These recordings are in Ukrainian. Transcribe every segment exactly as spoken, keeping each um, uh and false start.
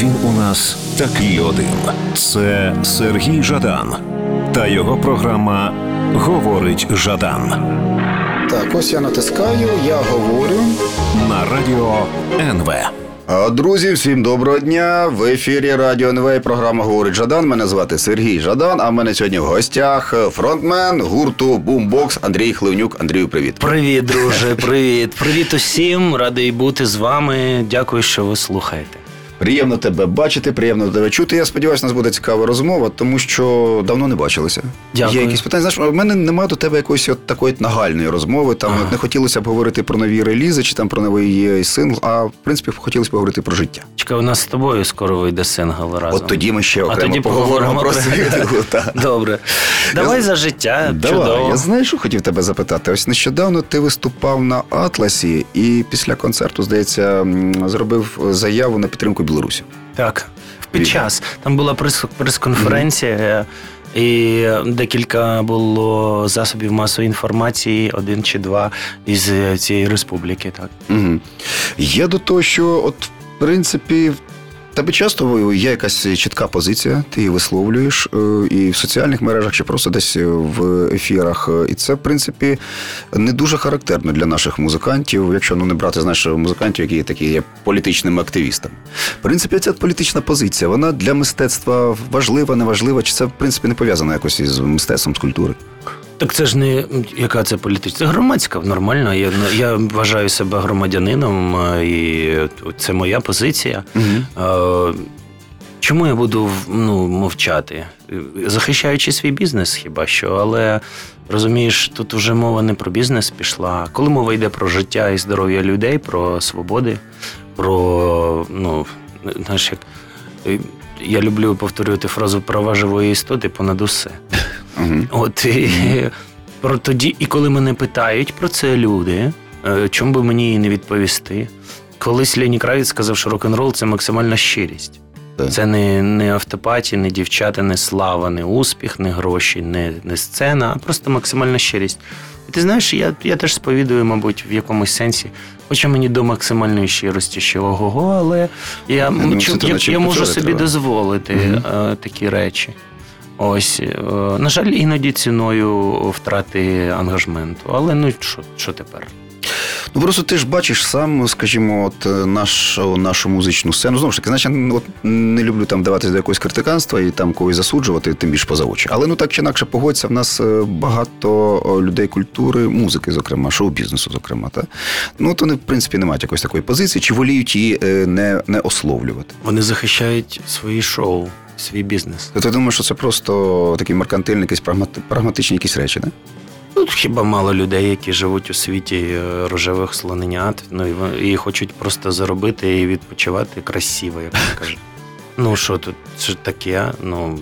Він у нас такий один. Це Сергій Жадан та його програма «Говорить Жадан». Так, ось я натискаю, я говорю. На радіо ен ве. Друзі, всім доброго дня. В ефірі Радіо ен ве, програма «Говорить Жадан». Мене звати Сергій Жадан, а в мене сьогодні в гостях фронтмен гурту Бумбокс Андрій Хливнюк. Андрію, привіт. Привіт, друже, привіт. Привіт усім, радий бути з вами. Дякую, що ви слухаєте. Приємно тебе бачити, приємно тебе чути. Я сподіваюся, у нас буде цікава розмова, тому що давно не бачилися. Дякую. Є якісь питання? Знаєш, в мене немає до тебе якоїсь от такої нагальної розмови. Там ага. Не хотілося б говорити про нові релізи чи там про новий сингл, а в принципі хотілося б говорити про життя. Чекай, у нас з тобою скоро вийде сингл разом. От тоді ми ще окремо а тоді поговоримо про світу. Добре. Давай я... за життя. Давай. Чудово. Я знаю, що хотів тебе запитати. Ось нещодавно ти виступав на Атласі і після концерту, здається, зробив заяву на підтримку Білорусі. Так, під час. Там була прес- прес-конференція, mm-hmm. і декілька було засобів масової інформації, один чи два із цієї республіки. Так. Mm-hmm. Я до того, що от, в принципі, в тебе часто є якась чітка позиція, ти її висловлюєш і в соціальних мережах, чи просто десь в ефірах. І це, в принципі, не дуже характерно для наших музикантів, якщо ну, не брати, знаєш, музикантів, які такі є політичними активістами. В принципі, ця політична позиція, вона для мистецтва важлива, неважлива, чи це, в принципі, не пов'язано якось із мистецтвом, з культурою? Так це ж не яка це політична, це громадська, нормально. Я, я вважаю себе громадянином, і це моя позиція. Угу. Чому я буду ну, мовчати? Захищаючи свій бізнес хіба що, але розумієш, тут вже мова не про бізнес пішла. Коли мова йде про життя і здоров'я людей, про свободи, про, ну, знаєш, як... Я люблю повторювати фразу «права живої істоти понад усе». Uh-huh. От, і, uh-huh. про тоді, і коли мене питають про це люди, чому би мені не відповісти? Колись Лені Кравець сказав, що рок-н-рол – це максимальна щирість. Uh-huh. Це не, не автопатія, не дівчата, не слава, не успіх, не гроші, не, не сцена, а просто максимальна щирість. І ти знаєш, я, я теж сповідую, мабуть, в якомусь сенсі, хоча мені до максимальної щирості ще ого-го, але я, ну, чу, я, я можу собі треба. дозволити uh-huh. такі речі. Ось, на жаль, іноді ціною втрати ангажменту, але ну що, що тепер? Ну просто ти ж бачиш сам, скажімо, от нашу, нашу музичну сцену. Знову ж таки, значить, от не люблю там даватись до якогось критиканства і там когось засуджувати, тим більше поза очі. Але ну так чи інакше погодься, в нас багато людей культури, музики, зокрема, шоу-бізнесу, зокрема. Та? Ну, то вони, в принципі, не мають якоїсь такої позиції, чи воліють її не, не ословлювати. Вони захищають свої шоу, свій бізнес. То ти думаєш, що це просто такі меркантильні, якісь прагматичні якісь речі, не? Ну, хіба мало людей, які живуть у світі рожевих слоненят, ну, і, і хочуть просто заробити і відпочивати красиво, як вони кажуть. Ну, що тут, що таке? Ну,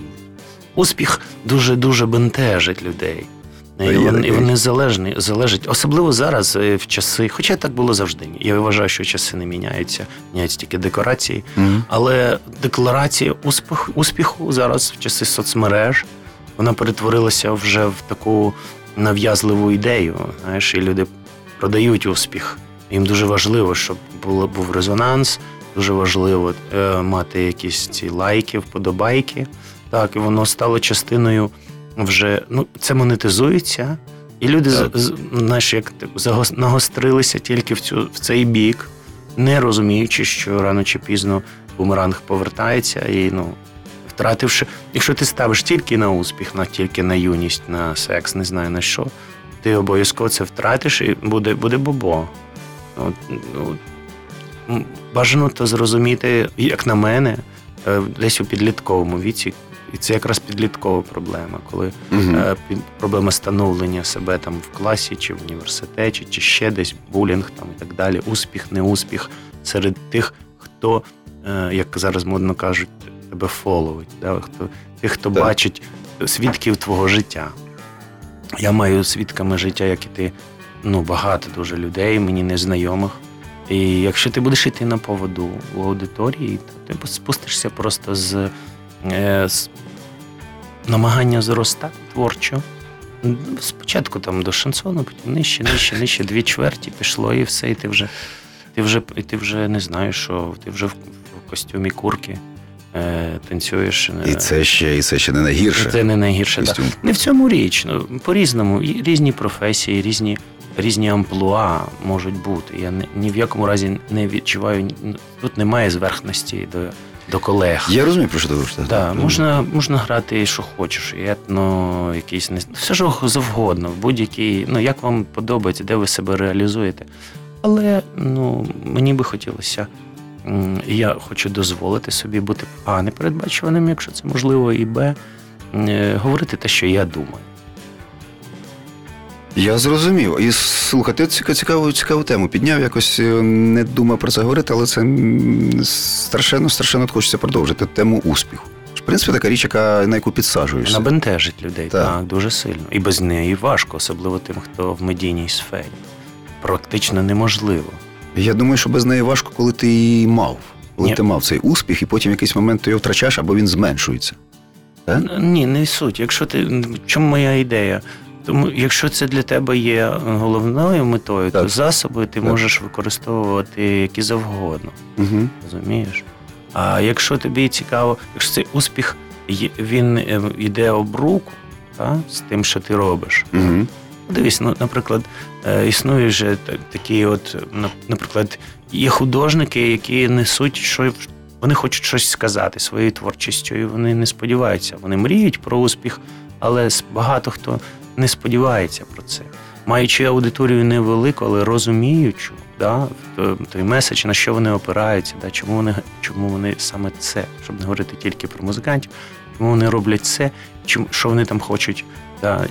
успіх дуже-дуже бентежить людей. І вони, і вони залежні, залежать, особливо зараз в часи, хоча так було завжди. Я вважаю, що часи не міняються, міняються тільки декорації. Mm-hmm. Але декларація успіх, успіху зараз в часи соцмереж, вона перетворилася вже в таку нав'язливу ідею. Знаєш, і люди продають успіх. Їм дуже важливо, щоб було, був резонанс, дуже важливо е, мати якісь ці лайки, вподобайки. Так, і воно стало частиною вже, ну, це монетизується, і люди, з, знаєш, як загос, нагострилися тільки в, цю, в цей бік, не розуміючи, що рано чи пізно бумеранг повертається і, ну, втративши, якщо ти ставиш тільки на успіх, на, тільки на юність, на секс, не знаю на що, ти обов'язково це втратиш і буде, буде бобо. От, ну, бажано то зрозуміти, як на мене, десь у підлітковому віці. І це якраз підліткова проблема, коли угу. е, під, проблема становлення себе там в класі, чи в університеті, чи ще десь, булінг там і так далі, успіх, неуспіх серед тих, хто, е, як зараз модно кажуть, тебе фоловить, да? Хто, тих, хто так. бачить свідків твого життя. Я маю свідками життя, як і ти, ну, багато дуже людей, мені незнайомих. І якщо ти будеш йти на поводу у аудиторії, то ти спустишся просто з з намагання зростати творчо. Спочатку там до шансону, потім нижче, нижче, нижче, дві чверті пішло і все, і ти вже, ти вже, і ти вже не знаєш, що ти вже костюмі курки е, танцюєш. І це ще, і це ще не найгірше. Це не найгірше, так. Не в цьому річ. Ну, по-різному. І різні професії, різні, різні амплуа можуть бути. Я ні, ні в якому разі не відчуваю, тут немає зверхності до, до колег. Я розумію, про що ти говориш. Да, можна, можна грати, що хочеш, і етно, якийсь, все що завгодно, в будь-який, ну, як вам подобається, де ви себе реалізуєте. Але, ну, мені би хотілося, я хочу дозволити собі бути, а, непередбачуваним, якщо це можливо, і б, говорити те, що я думаю. Я зрозумів. І слухай, ти цікаву, цікаву тему підняв, якось не думав про це говорити, але це страшенно, страшенно хочеться продовжити тему успіху. В принципі, така річ, яка, на яку підсаджуєшся. Вона бентежить людей, так. Так. так, дуже сильно. І без неї важко, особливо тим, хто в медійній сфері. Практично неможливо. Я думаю, що без неї важко, коли ти її мав. Коли Ні. ти мав цей успіх, і потім в якийсь момент ти його втрачаєш, або він зменшується. Так? Ні, не суть. Якщо ти, в чому моя ідея? Тому, якщо це для тебе є головною метою, Так. то засоби ти Так. можеш використовувати які завгодно. Угу. Розумієш? А якщо тобі цікаво, якщо цей успіх є- він е, йде об руку, та, з тим, що ти робиш. Угу. Дивись, ну, наприклад, е, існує вже та- такі от, на- наприклад, є художники, які несуть, що вони хочуть щось сказати своєю творчістю, і вони не сподіваються. Вони мріють про успіх, але с- багато хто не сподівається про це. Маючи аудиторію невелику, але розуміючу, да, той, той меседж, на що вони опираються, да, чому вони, чому вони саме це, щоб не говорити тільки про музикантів, чому вони роблять це, чому, що вони там хочуть, да,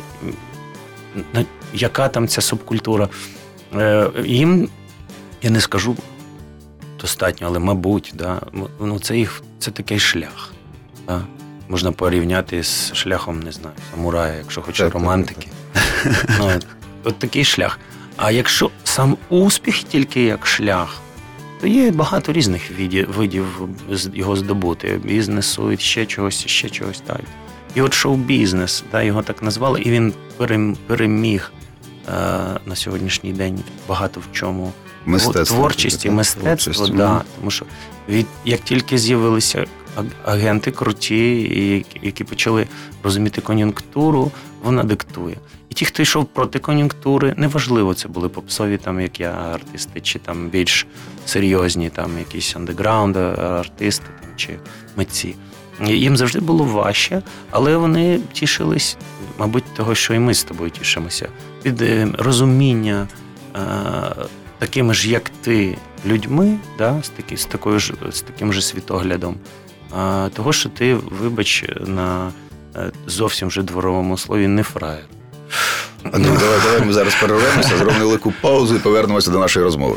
на- яка там ця субкультура. Е, їм, я не скажу достатньо, але мабуть, да, ну, це, їх, це такий шлях. Да. Можна порівняти з шляхом, не знаю, самурая, якщо хочеш Так, романтики. Ну, от, от такий шлях. А якщо сам успіх тільки як шлях, то є багато різних видів, видів з- його здобути. Бізнесу, і ще чогось, і ще чогось. Так. І от шоу-бізнес, да, його так назвали, і він перем- переміг е, на сьогоднішній день багато в чому. Мистецтво. Творчість і мистецтво, Творчість. да. Тому що від, як тільки з'явилися аг- агенти круті, і які- які почали розуміти кон'юнктуру, вона диктує. І ті, хто йшов проти кон'юнктури, неважливо, це були попсові, там, як я, артисти, чи там більш серйозні, там, якісь андеграунд артисти там, чи митці. Їм завжди було важче, але вони тішились, мабуть, того, що і ми з тобою тішимося, від е, розуміння е, такими ж, як ти, людьми, да, з, такі, з, такою ж, з таким же світоглядом, а того, що ти, вибач, на е, зовсім вже дворовому слові не фраєр. Ну, давай, давай ми зараз перервемося, зробимо велику паузу і повернемося до нашої розмови.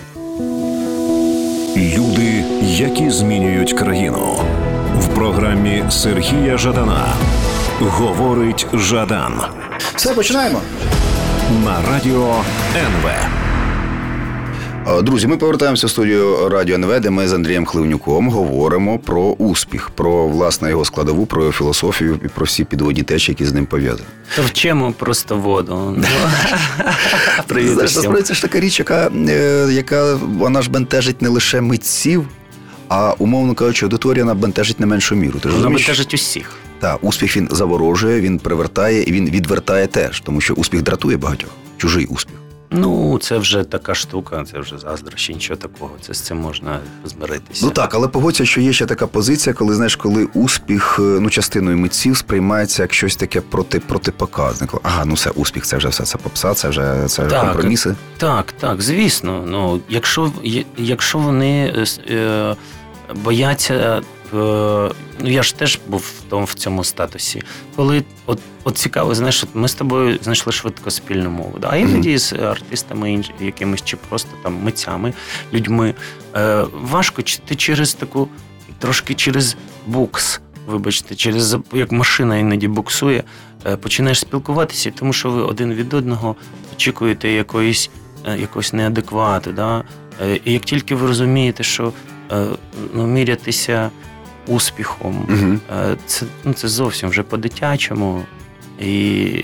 Люди, які змінюють країну. В програмі Сергія Жадана говорить Жадан Все, починаємо. на радіо ен ве. Друзі, ми повертаємося в студію Радіо ен ве, де ми з Андрієм Хливнюком говоримо про успіх, про, власне, його складову, про його філософію і про всі підводні течії, які з ним пов'язані. То вчимо просто воду. Ну, Привіт Знаєш, усім. насправді це ж така річ, яка, е, яка вона ж бентежить не лише митців, а, умовно кажучи, аудиторія вона бентежить не меншу міру. Ти ж Вона розумієш? бентежить усіх. Так, успіх він заворожує, він привертає і він відвертає теж, тому що успіх дратує багатьох. Чужий успіх. Ну, це вже така штука, це вже заздрощі, нічого такого. Це з цим можна змиритися. Ну так, але погодься, що є ще така позиція, коли, знаєш, коли успіх, ну, частиною митців сприймається як щось таке проти, протипоказне. Ага, ну все, успіх, це вже все, це попса, це вже, це вже Так. компроміси. Так, так, звісно. Ну, якщо, є- якщо вони е, бояться, е, ну я ж теж був в тому в цьому статусі. Коли от, от цікаво, знаєш, от ми з тобою знайшли швидко спільну мову. Да? А іноді з артистами інш- якимись чи просто там митцями, людьми е, важко чи ти через таку, трошки через букс, вибачте, через як машина іноді буксує, е, починаєш спілкуватися, тому що ви один від одного очікуєте якоїсь, е, якогось неадеквату. Да? Е, І як тільки ви розумієте, що е, ну, мірятися успіхом, Угу. е, це, ну, це зовсім вже по-дитячому. І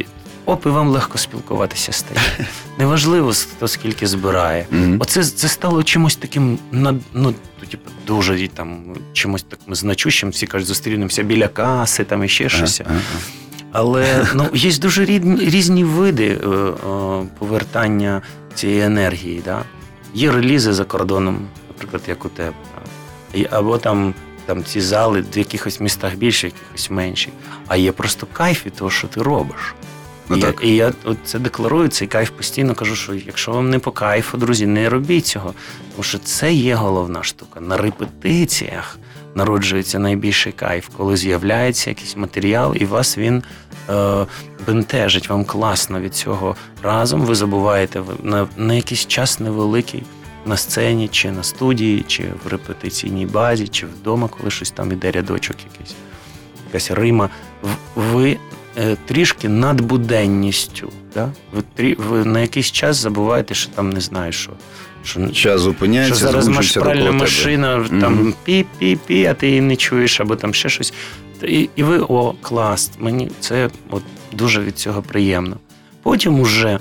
оп, і вам легко спілкуватися стає. Неважливо, хто скільки збирає. Мгм. Оце це стало чимось таким, над- ну, типу, дуже і там, чимось таким значущим. Всі кажуть, зустрінемося біля каси, там і ще щось. Ага, ага. Але ну, є дуже різні, різні види е, е, повертання цієї енергії. Да? Є релізи за кордоном, наприклад, як у тебе. Да? І, або там, там ці зали в якихось містах більше, в якихось менші. А є просто кайф від того, що ти робиш. Ну, і, так. я, і я от це декларую, цей кайф постійно кажу, що якщо вам не по кайфу, друзі, не робіть цього. Тому що це є головна штука. На репетиціях народжується найбільший кайф, коли з'являється якийсь матеріал, і вас він е, бентежить, вам класно від цього. Разом ви забуваєте на, на якийсь час невеликий на сцені, чи на студії, чи в репетиційній базі, чи вдома, коли щось там іде рядочок якийсь, якась рима. В- Ви е, трішки над буденністю. Да? Ви, трі, ви на якийсь час забуваєте, що там не знаю, що. що Час зупиняється, що зараз звужується пральна довкола тебе. машина, там Мгм. пі-пі-пі, а ти її не чуєш, або там ще щось. І, і ви, о, клас, мені це от дуже від цього приємно. Потім уже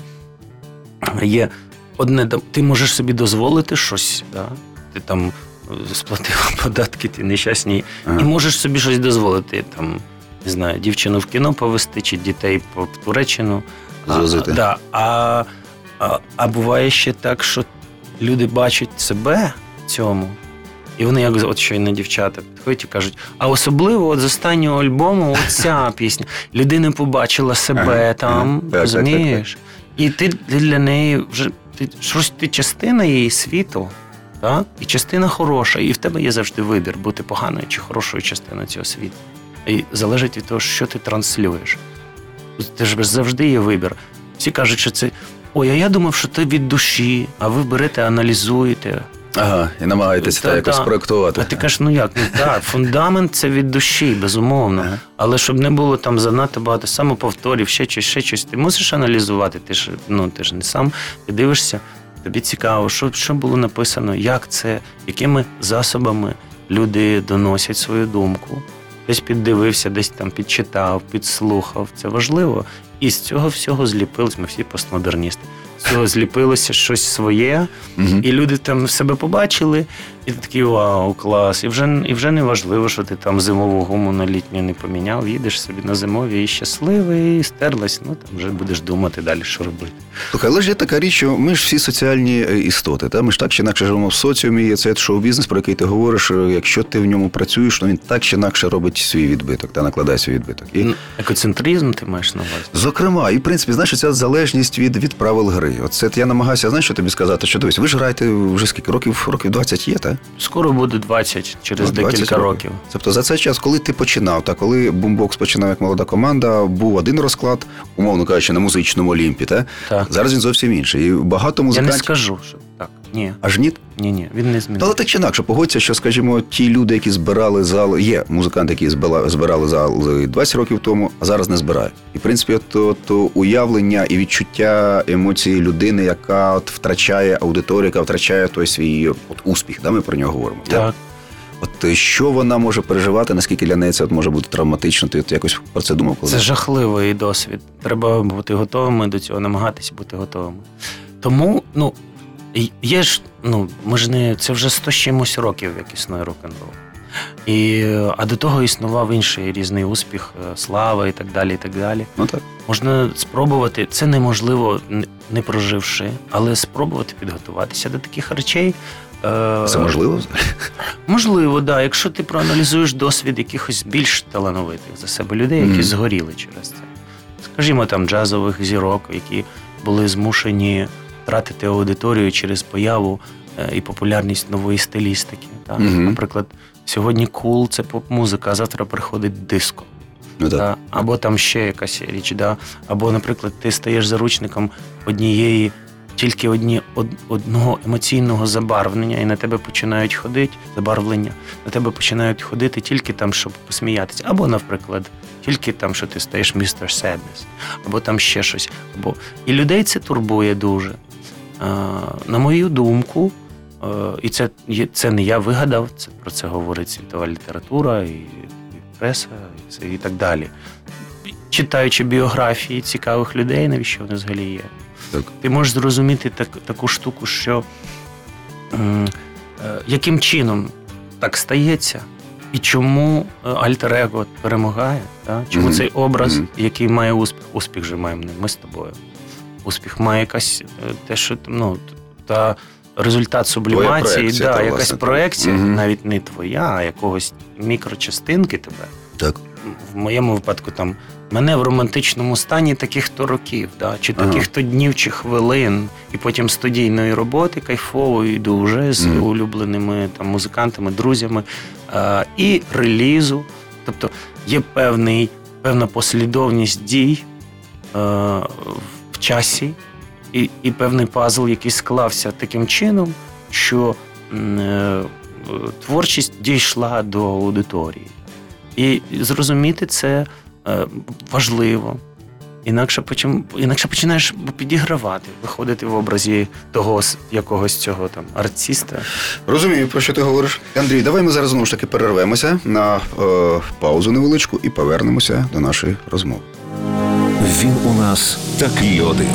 є одне, ти можеш собі дозволити щось, да? Ти там сплатив податки, ти нещасні, Ага. і можеш собі щось дозволити, там, не знаю, дівчину в кіно повезти, чи дітей по- в Туреччину. Звозити. А, да. а, а, а буває ще так, що люди бачать себе в цьому, і вони, як от щойно дівчата, підходять і кажуть, а особливо от з останнього альбому оця пісня. Людина побачила себе Ага, там, ага. Так, так, розумієш? І ти для неї вже ти, щось, ти частина її світу, так? І частина хороша, і в тебе є завжди вибір бути поганою чи хорошою частиною цього світу. І залежить від того, що ти транслюєш. Ти ж завжди є вибір. Всі кажуть, що це ой, а я думав, що це від душі, а ви берете, аналізуєте. Ага, і намагаєтеся Та, так якось та. спроектувати. А ти кажеш, ну як, ну так, фундамент це від душі, безумовно. Ага. Але щоб не було там занадто багато самоповторів, ще щось, ще щось, ти мусиш аналізувати. Ти ж, ну, ти ж не сам, ти дивишся, тобі цікаво, що, що було написано, як це, якими засобами люди доносять свою думку. Десь піддивився, десь там підчитав, підслухав. Це важливо. І з цього всього зліпилось, ми всі постмодерністи. З цього зліпилося щось своє, Мгм. і люди там себе побачили, і ти такий вау, клас. І вже, і вже не важливо, що ти там зимову гуму на літню не поміняв, їдеш собі на зимові і щасливий, і стерлась, ну там вже будеш думати далі, що робити. Слухай, але ж є така річ, що ми ж всі соціальні е, істоти. Та? Ми ж так чи інакше живемо в соціумі, і це шоу-бізнес, про який ти говориш, е, якщо ти в ньому працюєш, ну він так чи інакше робить свій відбиток, та накладає свій відбиток. І, Ну, екоцентризм ти маєш на увазі? зокрема, і в принципі, знаєш, ця залежність від, від правил гри. Оце я намагаюся, знаєш, що тобі сказати, що дивись, ви ж граєте вже скільки років, років двадцять є, так? Скоро буде двадцять, через Ну, двадцять декілька років. Тобто за цей час, коли ти починав, та коли Бумбокс починав як молода команда, був один розклад, умовно кажучи, на музичному Олімпі, та? Так. Зараз він зовсім інший. І багато Я музикантів... не скажу, що так. Ні, Аж ні? ні, ні, він не Ну, змінився. але так чи інакше, погодься, що, скажімо, ті люди, які збирали зали, є музиканти, які збила- збирали зали двадцять років тому, а зараз не збирають. І, в принципі, от, от уявлення і відчуття емоції людини, яка от втрачає аудиторію, яка втрачає той свій от, успіх, да, ми про нього говоримо. Так. От що вона може переживати, наскільки для неї це от може бути травматично, ти от якось про це думав? Коли? Це жахливий досвід. Треба бути готовими до цього, намагатися бути готовими. Тому, ну, і- є ж, ну, ми ж не, це вже сто з чимось років, як існує рок-н-рол. І, а до того існував інший різний успіх, е, слава і так далі, і так далі. Ну так. Можна спробувати, це неможливо, не- не проживши, але спробувати підготуватися до таких речей. Е, Це можливо? Можливо, так. Да. Якщо ти проаналізуєш досвід якихось більш талановитих за себе людей, які Мгм. згоріли через це. Скажімо, там джазових зірок, які були змушені втратити аудиторію через появу е, і популярність нової стилістики. Так? Мгм. Наприклад, сьогодні кул це поп-музика, а завтра приходить диско. Ну так. Да? Або там ще якась річ, да? Або, наприклад, ти стаєш заручником однієї, тільки одні, од, одного емоційного забарвлення, і на тебе починають ходити, забарвлення, на тебе починають ходити тільки там, щоб посміятися. Або, наприклад, тільки там, що ти стаєш містер Sadness, або там ще щось. Або... І людей це турбує дуже. А, на мою думку, е, і це, є- це не я вигадав, це про це говорить світова література і, і преса, і, все, і так далі. читаючи біографії цікавих людей, навіщо вони взагалі є. Так. Ти можеш зрозуміти так, таку штуку, що м, е, яким чином так стається, і чому альтер-его перемагає, та? Чому mm-hmm. цей образ, mm-hmm. який має успіх, успіх же маємо не ми з тобою. Успіх має якась те, що ну, та результат сублімації, да, та, якась власне, проекція, mm-hmm. навіть не твоя, а якогось мікрочастинки тебе. Так. В моєму випадку там мене в романтичному стані таких-то років, да, чи ага. таких-то днів, чи хвилин, і потім студійної роботи кайфової, дуже з mm. улюбленими там музикантами, друзями, е- і релізу. Тобто є певний, певна послідовність дій е- в часі, і, і певний пазл, який склався таким чином, що е- творчість дійшла до аудиторії. І зрозуміти це е, важливо. Інакше, почим, інакше починаєш підігравати, виходити в образі того якогось цього там артиста. Розумію, про що ти говориш. Андрій, давай ми зараз знову ж таки перервемося на е, паузу невеличку і повернемося до нашої розмови. Він у нас такий один.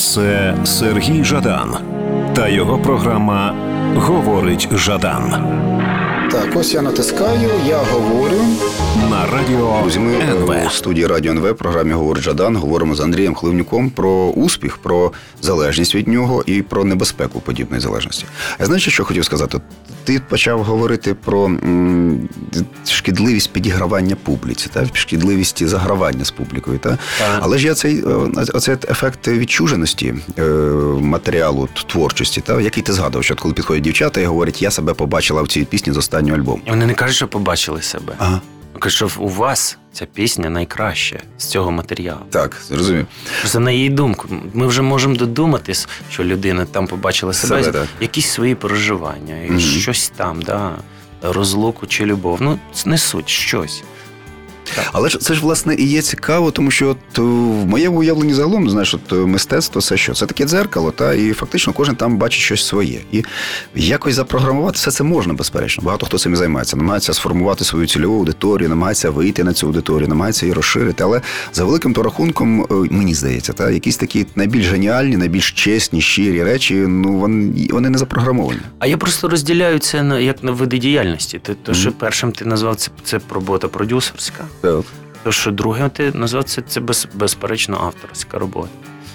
Це Сергій Жадан та його програма «Говорить Жадан». Так, ось я натискаю, я говорю. На радіо Друзі, ми ен ве. У студії Радіо ен ве, програмі «Говорить Жадан», говоримо з Андрієм Хливнюком про успіх, про залежність від нього і про небезпеку подібної залежності. А знаєш, що хотів сказати? Ти почав говорити про м, шкідливість підігравання публіці, та? Шкідливість загравання з публікою. Та? Так. Але ж я цей, оцей ефект відчуженості е, матеріалу, творчості, та? Який ти згадував, що коли підходять дівчата і говорять, я себе побачила в цій пісні з останнього альбому. Вони не кажуть, що побачили себе. Ага. Кажуть, що у вас ця пісня найкраща з цього матеріалу. Так, зрозумів. Просто на її думку. Ми вже можемо додуматись, що людина там побачила себе, себе якісь свої переживання, mm-hmm. щось там, да, розлуку чи любов. Ну, не суть, щось. Так. Але ж це ж, власне, і є цікаво, тому що от в моєму уявленні загалом, знаєш, от мистецтво – це що? Це таке дзеркало, та, і фактично кожен там бачить щось своє. І якось запрограмувати все це можна, безперечно. Багато хто цим і займається. Намагається сформувати свою цільову аудиторію, намагається вийти на цю аудиторію, намагається її розширити. Але за великим то рахунком, мені здається, та, якісь такі найбільш геніальні, найбільш чесні, щирі речі, ну, вони, вони не запрограмовані. А я просто розділяю це на, як на види діяльності. То, то що mm-hmm. першим ти назвав, це, це робота продюсерська. Так. То, що друге, ти назвав, це, це без, безперечно авторська робота.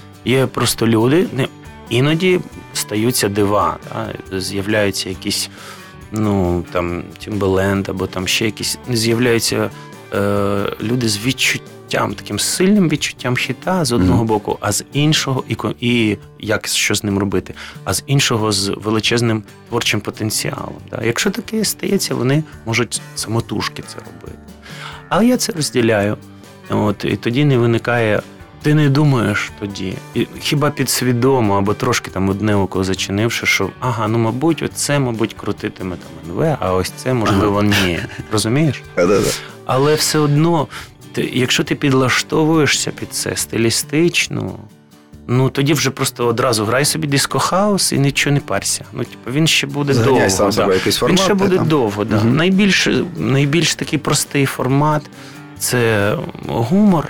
Є просто люди, не, іноді стаються дива, та, з'являються якісь, ну, там, Тімберленд, або там ще якісь, з'являються е, люди з відчуттям, таким сильним відчуттям хіта з одного mm-hmm. боку, а з іншого, і, і як, що з ним робити, а з іншого з величезним творчим потенціалом. Та. Якщо таке стається, вони можуть самотужки це робити. Але я це розділяю. От, і тоді не виникає, ти не думаєш тоді, і хіба підсвідомо, або трошки там одне око зачинивши, що ага, ну мабуть, оце, мабуть, крутитиме там ен ве, а ось це, можливо, ні. Розумієш? Але все одно, ти, якщо ти підлаштовуєшся під це стилістично, ну тоді вже просто одразу грай собі диско-хаус і нічого не парся. Ну, типу, він ще буде Заганяй довго. Сам Да. якийсь формат, він ще буде там. довго. Да. Угу. Найбільш, найбільш такий простий формат – це гумор,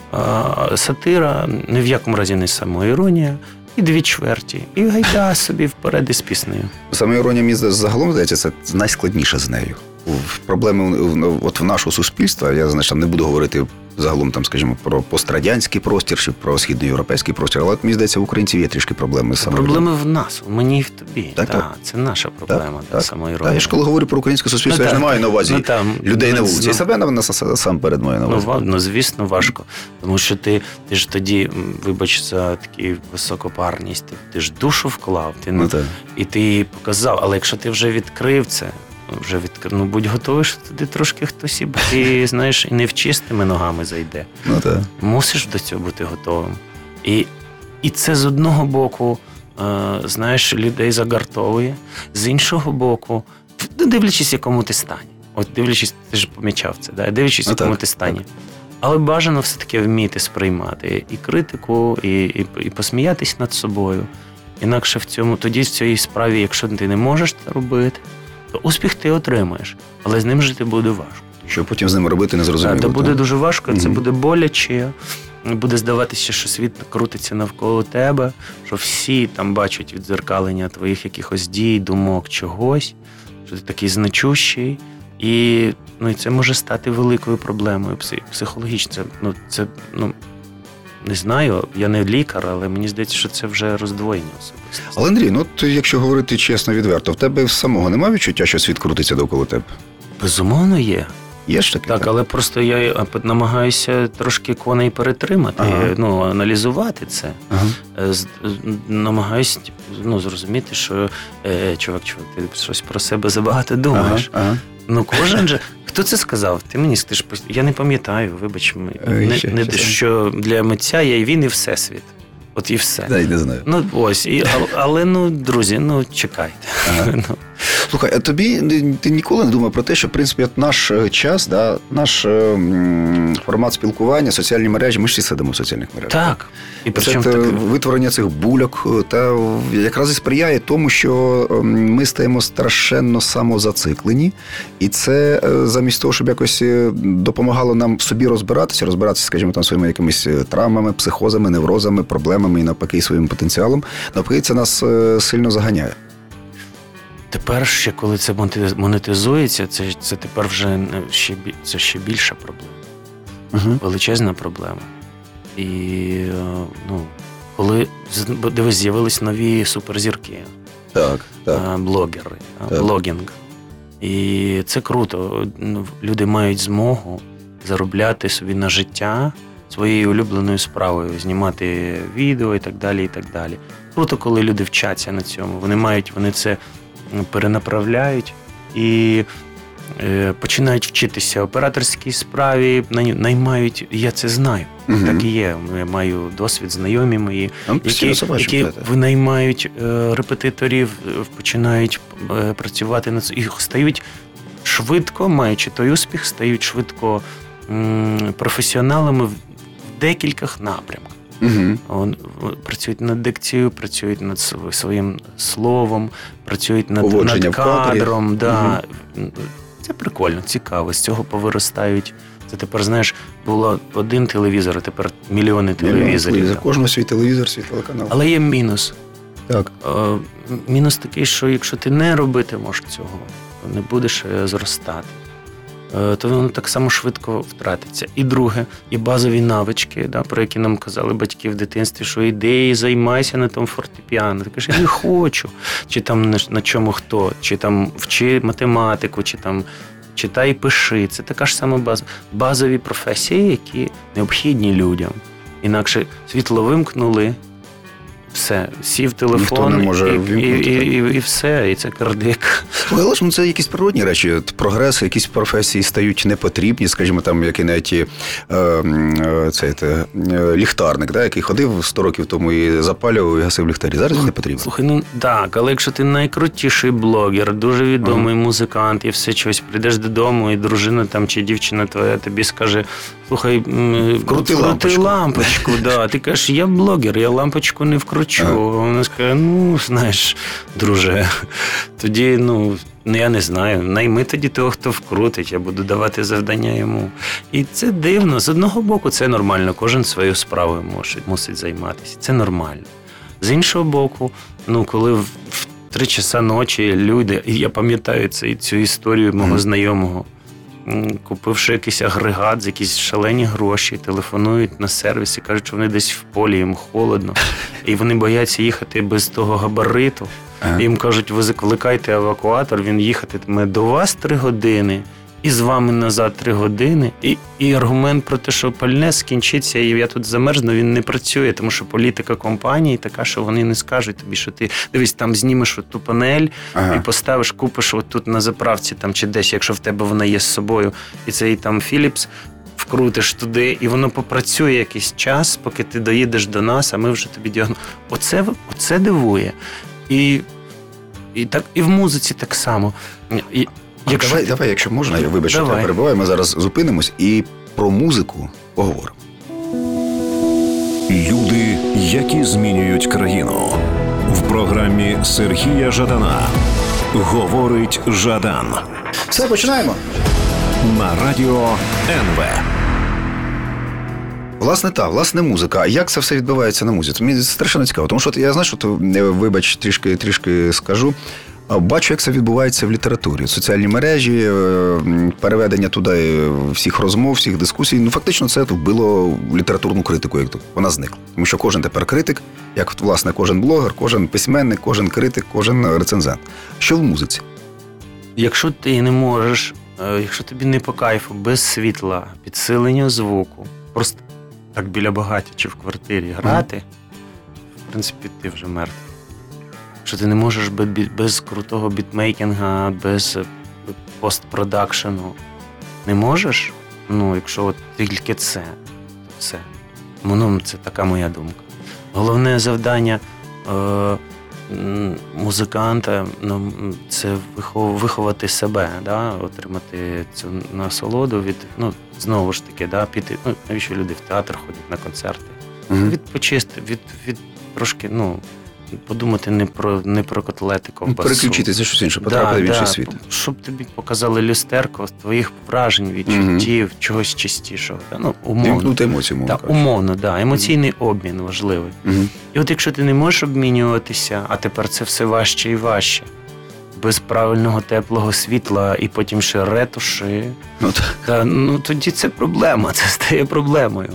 сатира, ні в якому разі не самоіронія, і дві чверті. І гайда собі вперед із піснею. Самоіронія, мені загалом, здається, це найскладніше з нею. Проблеми от в нашого суспільства, я, значить, там не буду говорити загалом, там, скажімо, про пострадянський простір чи про східноєвропейський простір, але, мені здається, в українців є трішки проблеми з самоіронією. Проблеми в нас, в мені і в тобі. Так, так, так. Це наша проблема, так, самоіронія. Так, я ж коли говорю про українське суспільство, ну, я ж не маю на увазі ну, там, людей ну, на вулиці. Ну, і себе сам перед мою на увазі. Ну, ну, звісно, важко. Тому що ти, ти ж тоді, вибач за таку високопарність, ти, ти ж душу вклав, ти, ну, так. і ти її показав. Але якщо ти вже відкрив це, вже відкрив, ну будь готовий, що туди трошки хтось і, ти, знаєш, і не вчистими ногами зайде. Ну, так. Мусиш до цього бути готовим. І, і це з одного боку, е, знаєш, людей загартовує, з іншого боку, дивлячись, в якому ти стані. От дивлячись, ти ж помічав це, да? Дивлячись, в якому так, ти стані. Так. Але бажано все-таки вміти сприймати і критику, і, і, і посміятись над собою. Інакше в цьому, тоді в цій справі, якщо ти не можеш це робити, то успіх ти отримаєш, але з ним жити буде важко. Що потім з ними робити не зрозуміло. Так, це буде дуже важко, це Мгм. буде боляче. Буде здаватися, що світ крутиться навколо тебе, що всі там бачать віддзеркалення твоїх якихось дій, думок, чогось, що ти такий значущий. І, ну, і це може стати великою проблемою психологічно. Це, ну, це, ну, не знаю, я не лікар, але мені здається, що це вже роздвоєння особисто. Але, Андрій, ну от якщо говорити чесно, відверто, в тебе самого немає відчуття, що світ крутиться довкола тебе? Безумовно є. Є ж таке? Так, але просто я намагаюся трошки коней перетримати, Ага. ну, аналізувати це. Ага. З- Намагаюся, ну, зрозуміти, що е, чувак, чувак, ти щось про себе забагато думаєш. Ага. Ага. Ну, кожен же. Хто це сказав? Ти мені скажеш, я не пам'ятаю, вибач, ми- Ой, не, ще- не, ще що для митця є і він, і всесвіт. От і все. Дай, не знаю. Ну, ось, і, але, але, ну, друзі, ну, чекайте. Ага. Ну, Слухай, а тобі ти ніколи не думав про те, що в принципі от наш е, час, да, наш е, м, формат спілкування, соціальні мережі, ми ж всі сидимо в соціальних мережах. так. І Це причому те так, витворення цих бульок е, та якраз і сприяє тому, що е, ми стаємо страшенно самозациклені, і це е, замість того, щоб якось е, допомагало нам в собі розбиратися, розбиратися, скажімо, там своїми якимись е, травмами, психозами, неврозами, проблемами і навпаки своїм потенціалом, навпаки, це нас е, сильно заганяє. тепер ще, коли це монти- монетизується, це, це тепер вже не- ще, бі- це ще більша проблема. Угу. Величезна проблема. І, е, ну, коли, з- бо, дивись, з'явились нові суперзірки, Так, так. е, блогери, е, Так. блогінг. І це круто. Ну, люди мають змогу заробляти собі на життя своєю улюбленою справою, знімати відео і так далі, і так далі. Круто, коли люди вчаться на цьому. Вони мають, вони це м, перенаправляють і е, починають вчитися операторській справі, най- наймають, я це знаю. Мгм. Так і є. Я маю досвід, знайомі мої, Там постійно які, собачок які плете. винаймають е, репетиторів, е, починають е, працювати над і стають швидко, маючи той успіх, стають швидко м, професіоналами в, в декількох напрямках. Угу. Он, в- працюють над дикцією, працюють над св- своїм словом, працюють над, Поводження над в кадрі. кадром. Да. Це прикольно, цікаво. З цього повиростають. Це тепер, знаєш, було один телевізор, а тепер мільйони телевізорів. За там. кожного свій телевізор, свій телеканал. Але є мінус. Так. Е, Мінус такий, що якщо ти не робитимеш цього, то не будеш е, зростати. Е, То воно так само швидко втратиться. І друге, є базові навички, да, про які нам казали батьки в дитинстві, що іди і займайся на тому фортепіано. Ти кажеш, я не хочу. Чи там на, на чому хто, чи там вчи математику, чи там читай і пиши. Це така ж сама база. Базові професії, які необхідні людям. Інакше світло вимкнули, все, сів телефон, Ніхто не може і, і, ввімкнути, і, і, і все, і це кардик. Але ж ну, це якісь природні речі. От прогрес, якісь професії стають непотрібні, скажімо, там, як і навіть е, е, цей, те, е, ліхтарник, да, який ходив сто років тому і запалював і гасив ліхтарі. Зараз він не потрібен. Слухай, ну так, але якщо ти найкрутіший блогер, дуже відомий Ага. музикант і все чогось, прийдеш додому, і дружина там чи дівчина твоя тобі скаже: слухай, м, Вкрути вкрути лампочку». лампочку, да. Ти кажеш, я блогер, я лампочку не вкручу. Ага. Вона скаже, ну, знаєш, друже, тоді, ну, ну, я не знаю, найми тоді того, хто вкрутить, я буду давати завдання йому. І це дивно. З одного боку, це нормально, кожен своєю справою може, мусить займатися. Це нормально. З іншого боку, ну, коли в, в три часа ночі люди, і я пам'ятаю цю, цю історію мого Мгм. знайомого, м, купивши якийсь агрегат за якісь шалені гроші, телефонують на сервіс і кажуть, що вони десь в полі, їм холодно, і вони бояться їхати без того габариту. Ага. Їм кажуть, ви закликайте евакуатор, він їхатиме до вас три години, і з вами назад три години. І, і аргумент про те, що пальне скінчиться, і я тут замерзну, він не працює, тому що політика компанії така, що вони не скажуть тобі, що ти, дивись, там знімеш ту панель, Ага. і поставиш, купиш от тут на заправці там, чи десь, якщо в тебе вона є з собою, і цей там Philips вкрутиш туди, і воно попрацює якийсь час, поки ти доїдеш до нас, а ми вже тобі діагно. Оце, оце дивує. І, і, так, і в музиці так само. І, А якщо давай, ти- давай, якщо можна, я вибач, що Давай. тебе перебуваю, ми зараз зупинимось і про музику поговоримо. Люди, які змінюють країну. В програмі Сергія Жадана говорить Жадан. Все, починаємо. на радіо ен ве. Власне, так, власне, музика. А як це все відбувається на музиці? Мені страшенно цікаво. Тому що я, знаєш, от, вибач, трішки, трішки скажу. Бачу, як це відбувається в літературі. Соціальні мережі, переведення туди всіх розмов, всіх дискусій. Ну, фактично, це вбило літературну критику, як вона зникла. Тому що кожен тепер критик, як, власне, кожен блогер, кожен письменник, кожен критик, кожен рецензент. Що в музиці? Якщо ти не можеш, якщо тобі не по кайфу, без світла, підсилення звуку, просто так біля багаття чи в квартирі грати, mm. в принципі, ти вже мертвий. Що ти не можеш без, без крутого бітмейкінга, без постпродакшену. Не можеш? Ну, якщо от тільки це, то все. Ну, це така моя думка. Головне завдання е, музиканта ну, це вихов, виховати себе, да? Отримати цю насолоду від, ну, знову ж таки, да? Піти, ну, навіщо люди в театр ходять на концерти? Mm-hmm. Відпочисти, від, від трошки, ну, подумати не про, не про котлети, ковбасу. Переключитися щось інше, потрапити да, в інший да, світ. Щоб тобі показали люстерко з твоїх вражень, відчуттів, mm-hmm. чогось чистішого. Ну, умовно. Вімкнути емоції, умовно. Так, умовно, да. Емоційний mm-hmm. обмін важливий. Mm-hmm. І от якщо ти не можеш обмінюватися, а тепер це все важче і важче, без правильного теплого світла і потім ще ретуші, ну, та, ну тоді це проблема, це стає проблемою.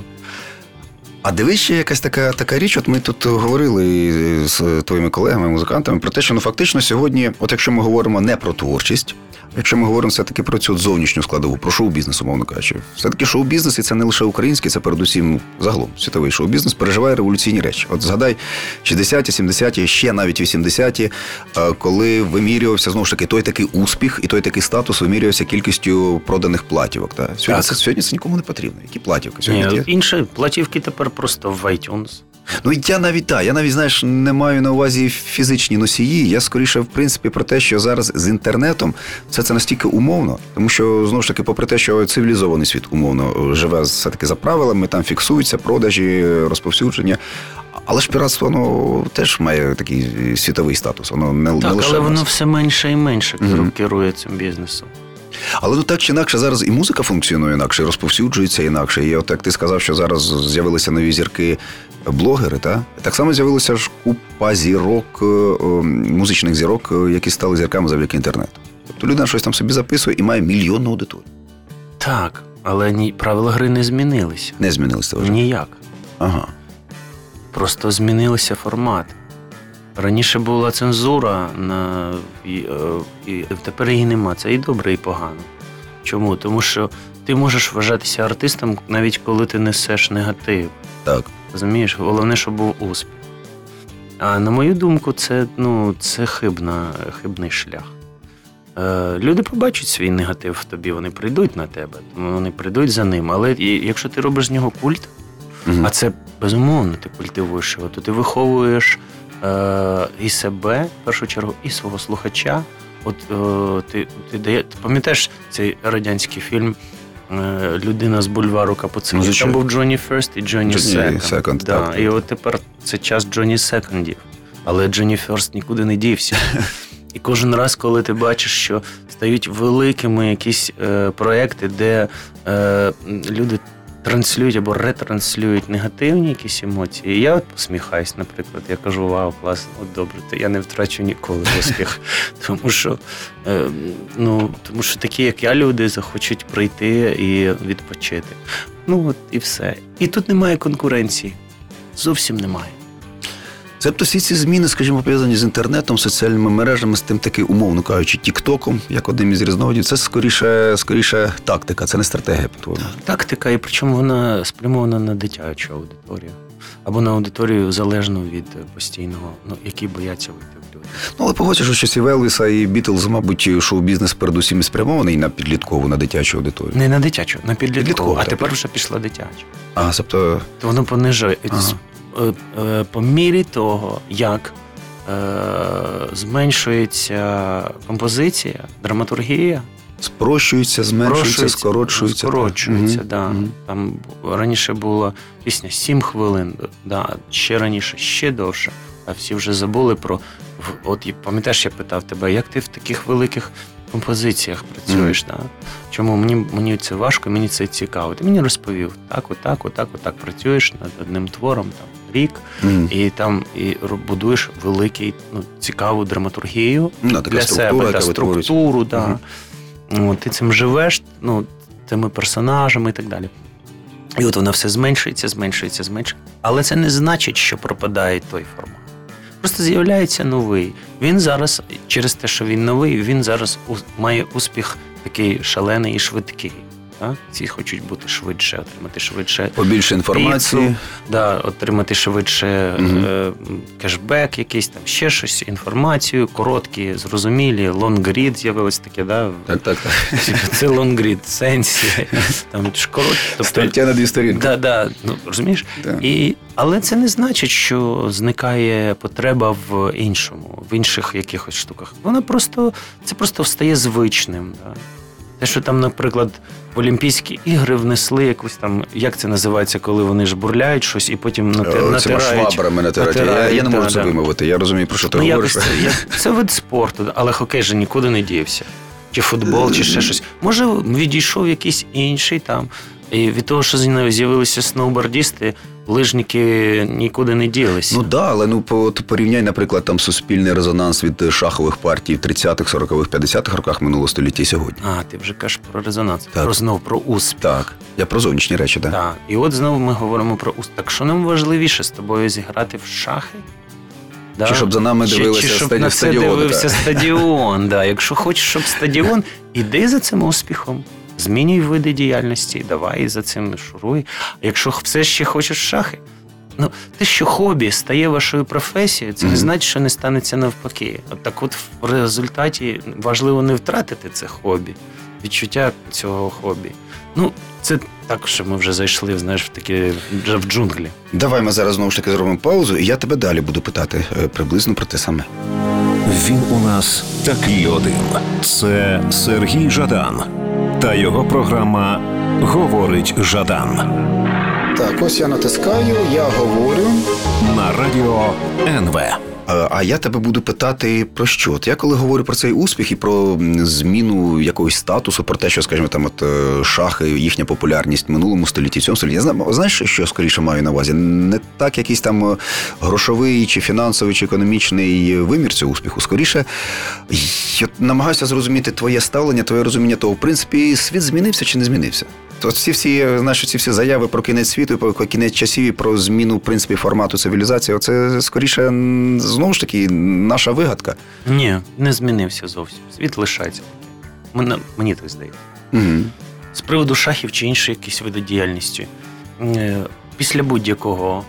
А дивись, ще якась така, така річ, от ми тут говорили з твоїми колегами, музикантами, про те, що ну, фактично сьогодні, от якщо ми говоримо не про творчість, якщо ми говоримо все-таки про цю зовнішню складову, про шоу-бізнес, умовно кажучи, все-таки шоу-бізнес, і це не лише український, це передусім загалом світовий шоу-бізнес, переживає революційні речі. От згадай шістдесяті, сімдесяті, ще навіть вісімдесяті, коли вимірювався, знову ж таки, той такий успіх і той такий статус вимірювався кількістю проданих платівок. Та? Сьогодні, це, сьогодні це нікому не потрібно. Які платівки? Сьогодні Ні, інші платівки тепер просто в iTunes. Ну, я навіть так, я навіть, знаєш, не маю на увазі фізичні носії, я скоріше, в принципі, про те, що зараз з інтернетом все це настільки умовно, тому що, знову ж таки, попри те, що цивілізований світ умовно живе все-таки за правилами, там фіксуються продажі, розповсюдження, але ж піратство, воно теж має такий світовий статус, воно не, так, не лише... але воно нас. все менше і менше mm-hmm. керує цим бізнесом. Але ну так чи інакше зараз і музика функціонує інакше, і розповсюджується інакше. І от як ти сказав, що зараз з'явилися нові зірки блогери, та? Так само з'явилася ж купа зірок, музичних зірок, які стали зірками завдяки інтернету. Тобто людина щось там собі записує і має мільйонну аудиторію. Так, але ні, правила гри не змінилися. Не змінилися вже? Ніяк. Ага. Просто змінився формат. Раніше була цензура, на... і, і тепер її нема. Це і добре, і погано. Чому? Тому що ти можеш вважатися артистом, навіть коли ти несеш негатив. Так. Розумієш? Головне, щоб був успіх. А на мою думку, це, ну, це хибна, хибний шлях. Е, люди побачать свій негатив в тобі, вони прийдуть на тебе, вони прийдуть за ним. Але і, якщо ти робиш з нього культ, угу. а це, безумовно, ти культивуєш його, то ти виховуєш е, і себе, в першу чергу, і свого слухача. От е, ти, ти, дає, ти пам'ятаєш цей радянський фільм «Людина з бульвару Капуцинів». Ну, там був Джонні Ферст і Джонні Секонд. Да. Так, і от тепер це час Джонні Секондів. Але Джонні Ферст нікуди не дівся. І кожен раз, коли ти бачиш, що стають великими якісь е, проекти, де е, люди транслюють або ретранслюють негативні якісь емоції. І я от посміхаюсь, наприклад. Я кажу, вау, класно, от добре, то я не втрачу ніколи успіх. Тому що, е, ну, тому що такі, як я, люди захочуть прийти і відпочити. Ну, от і все. І тут немає конкуренції. Зовсім немає. Тобто всі ці зміни, скажімо, пов'язані з інтернетом, соціальними мережами, з тим таки, умовно кажучи, тіктоком, як одним із різновидів, це скоріше, скоріше тактика, це не стратегія, по-твоєму. Тактика, і причому вона спрямована на дитячу аудиторію. Або на аудиторію залежну від постійного, ну, які бояться вийти в люди. Ну, але погодься, що часів Елвіса і Бітлз, мабуть, шоу-бізнес передусім спрямований на підліткову, на дитячу аудиторію. Не на дитячу, на підліткову, підліткову, а так. Тепер вже пішла дитяча. А, тобто... То воно понижує. Ага. По мірі того, як е, зменшується композиція, драматургія, спрощується, зменшується, скорочується. Скорочується, так. Да. Угу. Там раніше була пісня сім хвилин, да. Ще раніше, ще довше. А всі вже забули про... От пам'ятаєш, я питав тебе, як ти в таких великих композиціях працюєш. Mm. Да? Чому мені, мені це важко, мені це цікаво. Ти мені розповів, так, отак, отак, отак працюєш над одним твором, там, рік, mm. і там і будуєш великий, ну, цікаву драматургію ну, для себе, да, структуру, да. Mm. Ти цим живеш, ну, цими персонажами і так далі. І от воно все зменшується, зменшується, зменшується. Але це не значить, що пропадає той формат. Просто з'являється новий. Він зараз, через те, що він новий, він зараз має успіх такий шалений і швидкий. Так? Всі хочуть бути швидше, отримати швидше побільше інформації, піцу, да, отримати швидше угу. е, кешбек, якийсь там ще щось, інформацію, короткі, зрозумілі, лонгрід з'явилось таке, да? Так, так, так. Це лонгрід, сенсі, там короткі. Тобто, стаття на дві сторінки. Да, да, ну, розумієш? Да. І, але це не значить, що зникає потреба в іншому, в інших якихось штуках. Вона просто, це просто стає звичним. Да? Те, що там, наприклад, в Олімпійські ігри внесли якусь там, як це називається, коли вони ж бурляють щось і потім натирають. Цими швабрами натирають. натирають. Я, я не можу да, це да. вимовити, я розумію, про що ти ну, говориш. Це, це вид спорту, але хокей же нікуди не дівся. Чи футбол, чи ще щось. Може, відійшов якийсь інший там. І від того, що з'явилися сноубордісти, лижники нікуди не ділися. Ну так, да, але ну порівняй, наприклад, там суспільний резонанс від шахових партій в тридцятих, сорокових, п'ятдесятих роках минулого століття і сьогодні. А, ти вже кажеш про резонанс. Так. Про знов, про успіх. Так, я про зовнішні речі, так. Так, і от знову ми говоримо про успіх. Так що нам важливіше з тобою зіграти в шахи? Да? Чи щоб за нами дивилися чи, чи щоб стадіон? на це дивився стадіон. Да. Якщо хочеш, щоб стадіон, іди за цим успіхом. Змінюй види діяльності, давай за цим шуруй. А якщо все ще хочеш шахи, ну, те, що хобі стає вашою професією, це mm-hmm. не значить, що не станеться навпаки. От так от в результаті важливо не втратити це хобі, відчуття цього хобі. Ну, це так, що ми вже зайшли, знаєш, в такі, вже в джунглі. Давай ми зараз знову ж таки зробимо паузу, і я тебе далі буду питати приблизно про те саме. Він у нас такий один. Це Сергій Жадан. Та його програма «Говорить Жадан». Так, ось я натискаю, я говорю. На радіо ен ве. А, а я тебе буду питати про що? От я коли говорю про цей успіх і про зміну якогось статусу, про те, що, скажімо, там от шахи, їхня популярність в минулому столітті, в цьому столітті. Я знаю, знаєш, що скоріше маю на увазі? Не так якийсь там грошовий, чи фінансовий, чи економічний вимір цього успіху. Скоріше, я намагаюся зрозуміти твоє ставлення, твоє розуміння того, в принципі, світ змінився чи не змінився? От ці всі, знаєш, ці всі заяви про кінець світу, про кінець часів і про зміну, в принципі, формату цивілізації, це скоріше, знову ж таки, наша вигадка. Ні, не змінився зовсім. Світ лишається таким. Мені, мені так здається. Угу. З приводу шахів чи іншої якісь види діяльності. Після будь-якого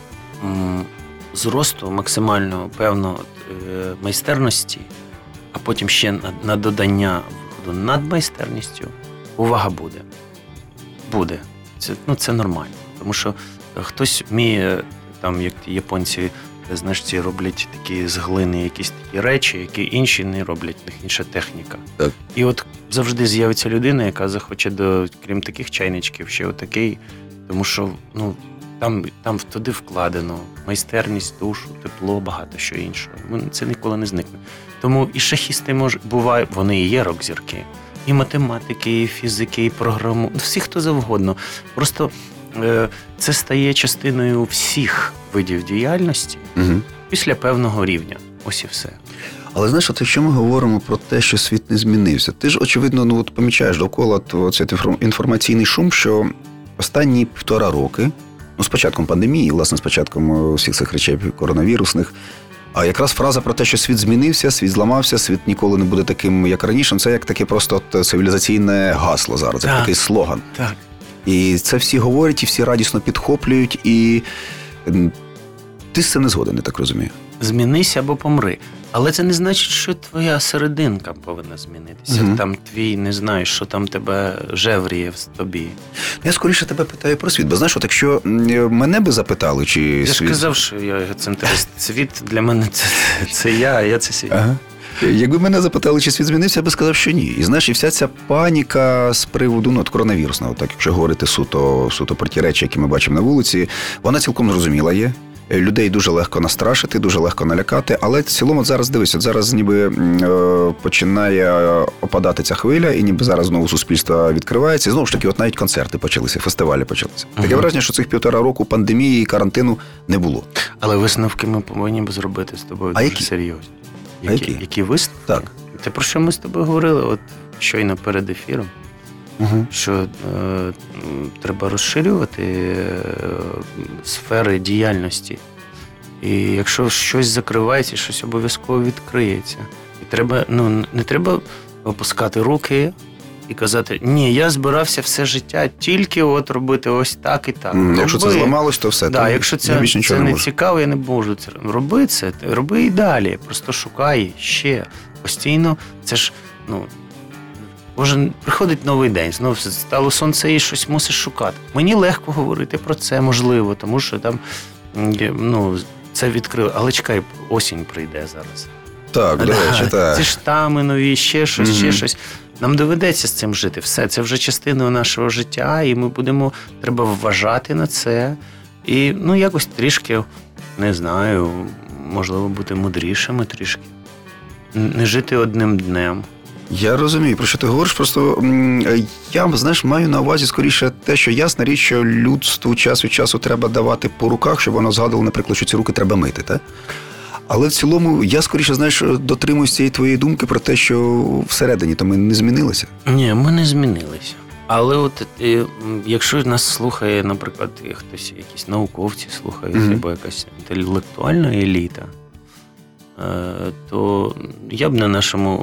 зросту максимально, певно, майстерності, а потім ще на, на додання виходу над майстерністю, увага буде. Буде. Це, ну, це нормально. Тому що хтось вміє, там, як ті японці, знаєш, ці роблять такі з глини якісь такі речі, які інші не роблять, в них інша техніка. Так. І от завжди з'явиться людина, яка захоче, до, крім таких чайничків, ще отакий, тому що, ну, там, там туди вкладено майстерність, душу, тепло, багато що іншого. Це ніколи не зникне. Тому і шахісти можуть, бувають, вони і є рок-зірки. І математики, і фізики, і програму, всі, хто завгодно. Просто е, це стає частиною всіх видів діяльності угу. після певного рівня. Ось і все. Але знаєш, от якщо ми говоримо про те, що світ не змінився, ти ж, очевидно, ну, от помічаєш довкола цей інформаційний шум, що останні півтора роки, ну, з початком пандемії, власне, з початком всіх цих речей коронавірусних, а якраз фраза про те, що світ змінився, світ зламався, світ ніколи не буде таким, як раніше, це як таке просто цивілізаційне гасло зараз, як так, такий слоган. Так. І це всі говорять, і всі радісно підхоплюють, і ти з цим не згоден, я так розумію. Змінися або помри. Але це не значить, що твоя серединка повинна змінитися. Угу. Там твій, не знаю, що там тебе жевріє в тобі. Я скоріше тебе питаю про світ, бо знаєш, от якщо мене би запитали, чи я світ... ж казав, що я егоцентрист. Світ для мене це, це я, а я це світ. Ага. Якби мене запитали, чи світ змінився, я би сказав, що ні. І знаєш, і вся ця паніка з приводу, ну, от коронавірусного, так, якщо говорити суто, суто про ті речі, які ми бачимо на вулиці, вона цілком зрозуміла є. людей дуже легко настрашити, дуже легко налякати, але в цілому зараз дивись, от зараз ніби е, починає опадати ця хвиля, і ніби зараз знову суспільство відкривається. І знову ж таки, от навіть концерти почалися, фестивалі почалися. Таке uh-huh. враження, що цих півтора року пандемії і карантину не було. Але висновки ми повинні б зробити з тобою а дуже які? серйозні. Які? Які? Які висновки? Так. Те, про що ми з тобою говорили, от щойно перед ефіром, uh-huh. що е, треба розширювати е, сфери діяльності. І якщо щось закривається, щось обов'язково відкриється. І треба, ну, не треба опускати руки і казати, ні, я збирався все життя тільки от робити ось так і так. Mm, якщо це зламалось, то все. Да, якщо це, це не, не цікаво, я не можу це роби це, роби і далі. Просто шукай ще. Постійно, це ж, ну, кожен приходить новий день, знову стало сонце і щось мусиш шукати. Мені легко говорити про це, можливо, тому що там, ну, це відкрили. Але чекай, осінь прийде зараз. Так, до речі, так. Ці штами нові, ще щось, mm-hmm. ще щось. Нам доведеться з цим жити. Все, це вже частина нашого життя, і ми будемо, треба вважати на це. І, ну, якось трішки, не знаю, можливо, бути мудрішими трішки. Не жити одним днем. Я розумію, про що ти говориш, просто я, знаєш, маю на увазі скоріше те, що ясна річ, що людству час від часу треба давати по руках, щоб воно згадувало, наприклад, що ці руки треба мити, так? Але в цілому я скоріше, знаєш, дотримуюсь цієї твоєї думки про те, що всередині то ми не змінилися. Ні, ми не змінилися. Але от якщо нас слухає, наприклад, хтось, якісь науковці слухають, mm-hmm. або якась інтелектуальна еліта, то я б на нашому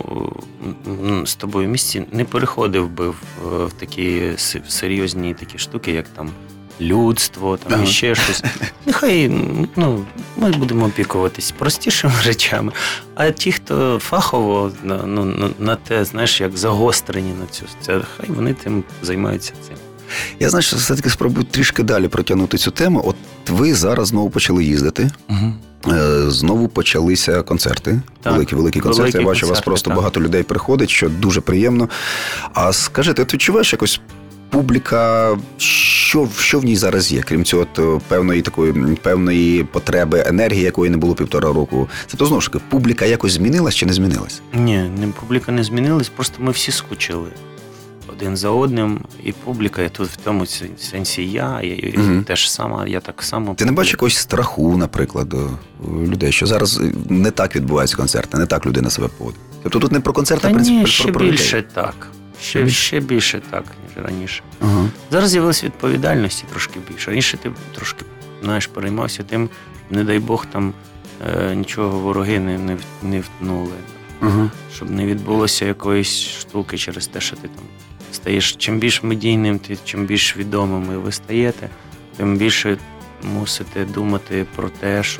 з тобою місці не переходив би в, в такі серйозні такі штуки, як там людство, там ага. і ще щось. Нехай, ну, ми будемо опікуватись простішими речами, а ті, хто фахово ну, на те, знаєш, як загострені на цю, це, хай вони тим займаються цим. Я, знаєш, все-таки спробую трішки далі протягнути цю тему. От ви зараз знову почали їздити. Угу. Знову почалися концерти, так, великі, великі концерти. Великі Я бачу, концерти, у вас просто так. багато людей приходить, що дуже приємно. А скажи, ти відчуваєш якось публіка, що, що в ній зараз є, крім цього от, певної такої певної потреби енергії, якої не було півтора року? Це то знову ж таки, публіка якось змінилась чи не змінилась? Ні, не, публіка не змінилась, просто ми всі скучили один за одним, і публіка, і тут в тому сенсі я, і угу. теж сама, я так само. Ти не бачиш якогось страху, наприклад, у людей, що зараз не так відбуваються концерти, не так людина себе поводить? Тобто тут не про концерти, а в принципі, про, ще про більше людей. так. Ще, ще більше так, ніж раніше. Ага. Зараз з'явилась відповідальності трошки більше. Раніше ти трошки, знаєш, переймався тим, не дай Бог, там е, нічого вороги не, не, не втнули. Ага. Щоб не відбулося якоїсь штуки через те, що ти там стаєш. Чим більш медійним, ти, чим більш відомим ви стаєте, тим більше мусите думати про те, щоб,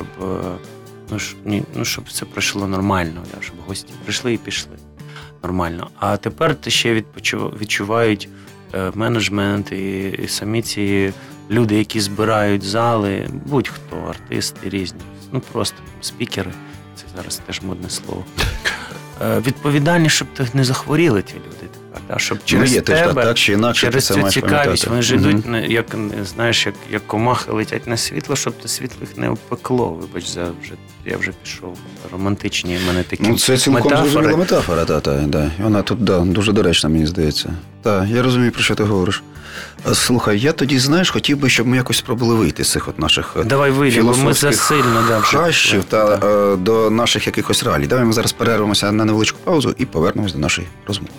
ну, щоб, ну, щоб це пройшло нормально, щоб гості прийшли і пішли. Нормально. А тепер ти ще відчувають менеджмент і, і самі ці люди, які збирають зали, будь-хто, артисти різні, ну просто спікери, це зараз теж модне слово. Відповідальні, щоб не захворіли ті люди тепер, да? Щоб через ну, є, тебе, так, так, чи інакше, через цю цікавість, вони ж йдуть, угу. як, знаєш, як, як комахи летять на світло, щоб те світло їх не опекло. Вибач, за вже, я вже пішов. Романтичні в мене такі метафори. Ну, це цілком метафори. зрозуміла метафора, та, та, та. Вона тут да, дуже доречна, мені здається. Так, я розумію, про що ти говориш. Слухай, я тоді, знаєш, хотів би, щоб ми якось спробували вийти з цих от наших Давай вийдемо, ми засильно да, хащів та е, до наших якихось реалій. Давай ми зараз перервемося на невеличку паузу і повернемось до нашої розмови.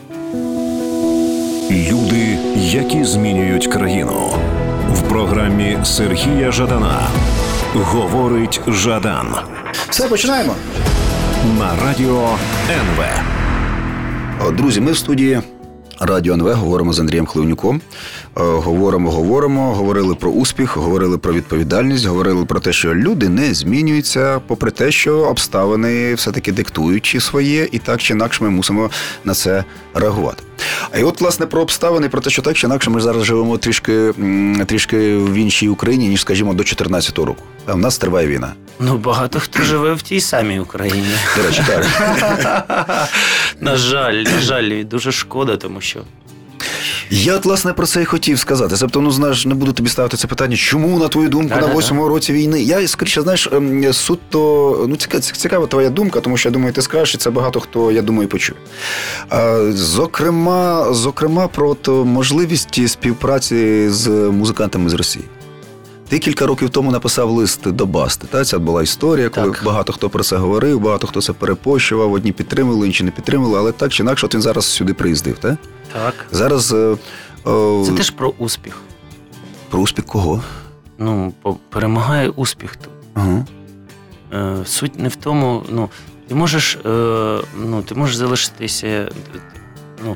Люди, які змінюють країну. В програмі Сергія Жадана «Говорить Жадан». Все, починаємо. На радіо ен ве. Друзі, ми в студії Радіо ен ве говоримо з Андрієм Хливнюком. Говоримо, говоримо, говорили про успіх, говорили про відповідальність, говорили про те, що люди не змінюються, попри те, що обставини все-таки диктують своє, і так чи інакше ми мусимо на це реагувати. А і от, власне, про обставини, про те, що так чи інакше ми зараз живемо трішки, трішки в іншій Україні, ніж, скажімо, до чотирнадцятого року. Там в нас триває війна. Ну, багато хто живе в тій самій Україні. До речі, так. На жаль, на жаль, дуже шкода, тому що Я, от, власне, про це і хотів сказати. Тобто, ну, знаєш, не буду тобі ставити це питання, чому, на твою думку, Да-да-да. на восьмому році війни? Я, скоріше, знаєш, ем, суто, ну, цікава, цікава твоя думка, тому що, я думаю, ти скажеш, і це багато хто, я думаю, почує. А, зокрема, зокрема, про то, можливість співпраці з музикантами з Росії. Ти кілька років тому написав лист до Басти. Та? Ця була історія, коли Так. багато хто про це говорив, багато хто це перепощував, одні підтримували, інші не підтримували, але так чи інакше, от він зараз сюди приїздив, так? Так. Зараз е, е, Це теж про успіх. про успіх кого? Ну, по- перемагає успіх тут. Ага. Е, Суть не в тому, ну, ти можеш, е, ну, ти можеш залишитися. е, Ну,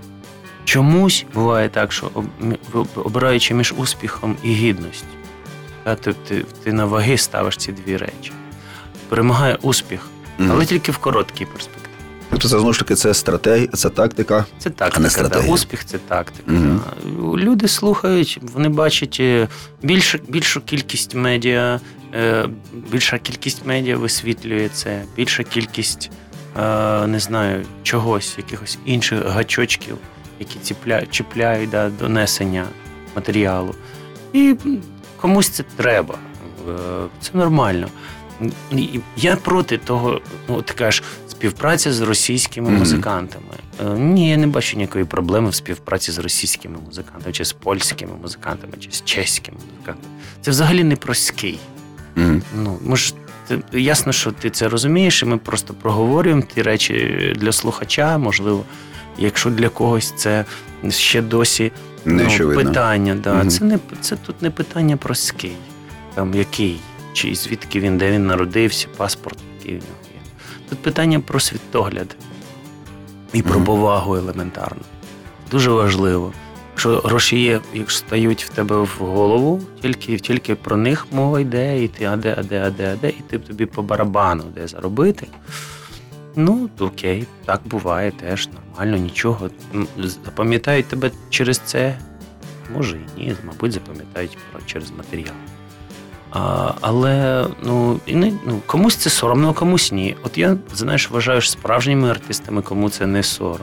чомусь буває так, що об- м- обираючи між успіхом і гідністю, та, ти, ти, ти на ваги ставиш ці дві речі. Перемагає успіх, Мгм. але тільки в короткій перспективі. Тобто це знову ж таки це стратегія, це тактика. Це А не тактика, да. стратегія. Успіх це тактика. Мгм. Да. Люди слухають, вони бачать е, більшу, більшу кількість медіа, е, більша кількість медіа висвітлює це, більша кількість, е, не знаю, чогось, якихось інших гачочків, які чіпляють, чіпляють да, до несення матеріалу. І комусь це треба. Е, Це нормально. І Я проти того, ну, ти кажеш, співпраця з російськими Мгм. музикантами. Е, Ні, я не бачу ніякої проблеми в співпраці з російськими музикантами, чи з польськими музикантами, чи з чеськими музикантами. Це взагалі не про скей. Мгм. Ну, ми ж, ти, ясно, що ти це розумієш, і ми просто проговорюємо ті речі для слухача, можливо, якщо для когось це ще досі Не ну, очевидно. питання. Да. Мгм. Це, не, це тут не питання про скей, там який, чи звідки він, де він народився, паспорт, який в нього є. Тут питання про світогляд і про Мгм. повагу елементарно. Дуже важливо. Якщо гроші є, якщо стають в тебе в голову, тільки, тільки про них мова йде, і ти а де, а де, а де, а де, і ти тобі по барабану де заробити. Ну, то окей, так буває теж, нормально, нічого. М, Запам'ятають тебе через це? Може і ні, мабуть, запам'ятають про- через матеріал. А, але ну, і не, ну, комусь це соромно, а комусь ні. От я, знаєш, вважаю що справжніми артистами, кому це не сором.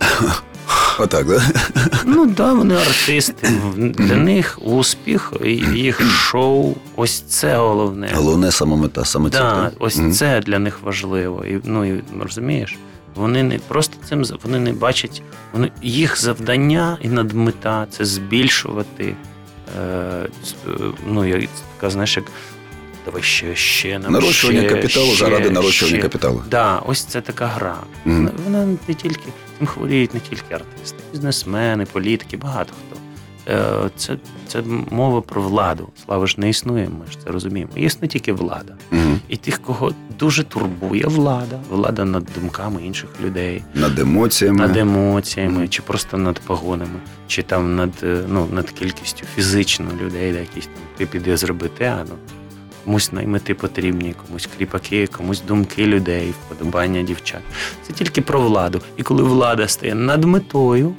Отак, да? Ну так, да, вони артисти. Для них успіх, і їх шоу, ось це головне. Головне самомета, саме це. Да, так? ось Мгм. це для них важливо. І, ну, і, розумієш, вони не просто цим за- вони не бачать, вони, їх завдання і надмета це збільшувати. Е, ц- е, ну, я така, знаєш, як давай ще, ще нам Нарощування ще, капіталу ще, заради нарощування ще. капіталу. Да, ось це така гра. Мгм. Вона, вона не тільки цим хворіють не тільки артисти, бізнесмени, політики, багато хто. Е, Це, це мова про владу. Слава ж не існує, ми ж це розуміємо. Існує тільки влада. Мгм. І тих, кого дуже турбує влада, влада над думками інших людей, Над емоціями. над емоціями, Мгм. чи просто над погонами, чи там над, е, ну, над кількістю фізично людей, де якісь там ти піде зробити, а ну, комусь наймети потрібні, комусь кріпаки, комусь думки людей, вподобання дівчат. Це тільки про владу. І коли влада стає над метою,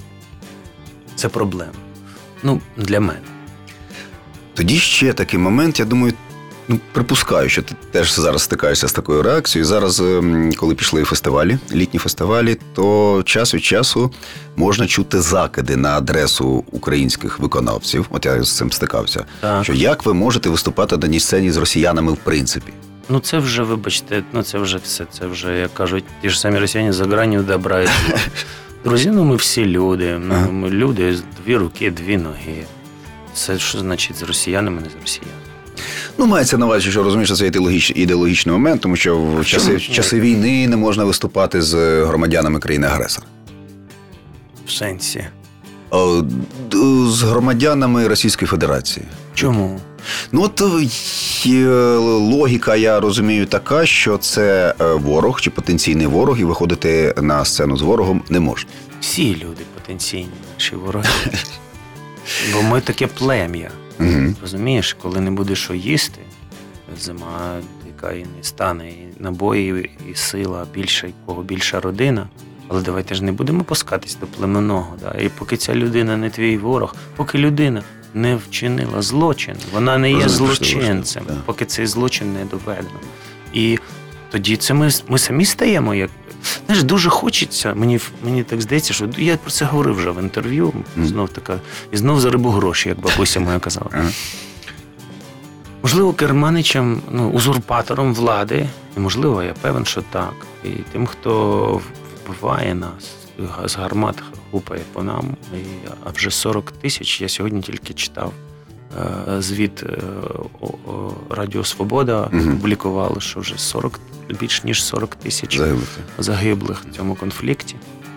це проблема. Ну, для мене. Тоді ще такий момент, я думаю, ну, припускаю, що ти теж зараз стикаєшся з такою реакцією. Зараз, ем, коли пішли фестивалі, літні фестивалі, то час від часу можна чути закиди на адресу українських виконавців. От я з цим стикався. Так. Що як ви можете виступати на одній сцені з росіянами в принципі? Ну, це вже, вибачте, ну це вже все, це вже, як кажуть, ті ж самі росіяни за гранню добра і зла. Друзі, ну ми всі люди. Ну, Ага. ми люди, дві руки, дві ноги. Це що значить з росіянами, не з росіянами? Ну, мається на увазі, що розумієш, що це ідеологічний, ідеологічний момент, тому що в часи, в часи війни не можна виступати з громадянами країни-агресора. В сенсі. О, д- з громадянами Російської Федерації. Чому? Ну, от є логіка, я розумію, така, що це е, ворог чи потенційний ворог, і виходити на сцену з ворогом не можна. Всі люди потенційні наші вороги. Бо ми таке плем'я. Угу. Розумієш, коли не буде що їсти, зима, яка і не стане, і набої, і сила більша, і кого більша родина. Але давайте ж не будемо пускатись до племенного. Да? І поки ця людина не твій ворог, поки людина не вчинила злочин, вона не є Розумію, що злочинцем, важливо, так. поки цей злочин не доведено. І тоді це ми, ми самі стаємо як Знаєш, дуже хочеться, мені, мені так здається, що я про це говорив вже в інтерв'ю, Mm. знов така, і знов за рибу гроші, як бабуся моя казала. Ага. Можливо, керманичем, ну, узурпатором влади, і можливо, я певен, що так. І тим, хто вбиває нас, з гармат гупає по нам, і, а вже сорок тисяч, я сьогодні тільки читав е, звіт е, о, о, Радіо Свобода, Мгм. публікували, що вже сорок, більш ніж сорок тисяч Загиблих. загиблих в цьому конфлікті.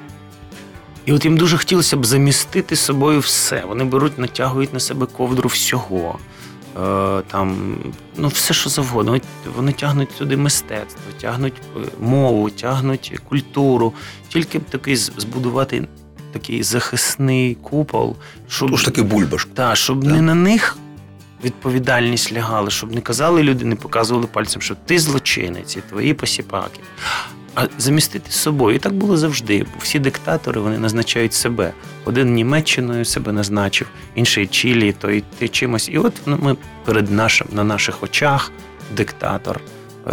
І от їм дуже хотілося б замістити собою все. Вони беруть, натягують на себе ковдру всього. Е, там, ну, все, що завгодно. От вони тягнуть туди мистецтво, тягнуть е, мову, тягнуть культуру. Тільки б такий з- збудувати такий захисний купол, щоб, Тож таки бульбашку. та, щоб Да. не на них відповідальність лягала, щоб не казали люди, не показували пальцем, що ти злочинець, і твої посіпаки. А замістити з собою. І так було завжди. Бо всі диктатори, вони назначають себе. Один Німеччиною себе назначив, інший Чилі, той ти чимось. І от ну, ми перед нашим, на наших очах диктатор е-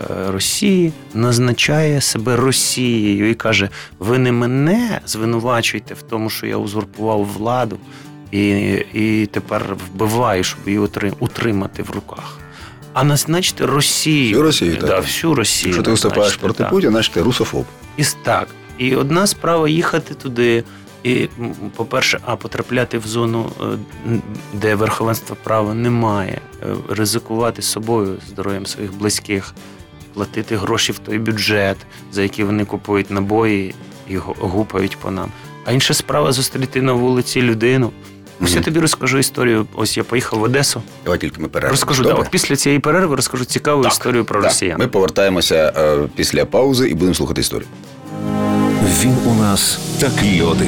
Росії назначає себе Росією і каже: ви не мене звинувачуєте в тому, що я узурпував владу і, і тепер вбиваю, щоб її утри- утримати в руках. А назначте Росію. Всю Росію, так. Да, всю Росію. Якщо ти виступаєш назначте, проти так. Путіна, значить ти русофоб. І так. І одна справа їхати туди, і, м, по-перше, а потрапляти в зону, е, н- де верховенства права немає, е, ризикувати собою, здоров'ям своїх близьких, платити гроші в той бюджет, за які вони купують набої і го- гупають по нам. А інша справа зустріти на вулиці людину. Ось я Мгм. тобі розкажу історію. Ось я поїхав в Одесу. Давай тільки ми перервемо. Розкажу, да, Добре? от після цієї перерви розкажу цікаву Так, історію про Так. росіян. Ми повертаємося е, після паузи і будемо слухати історію. Він у нас такий один.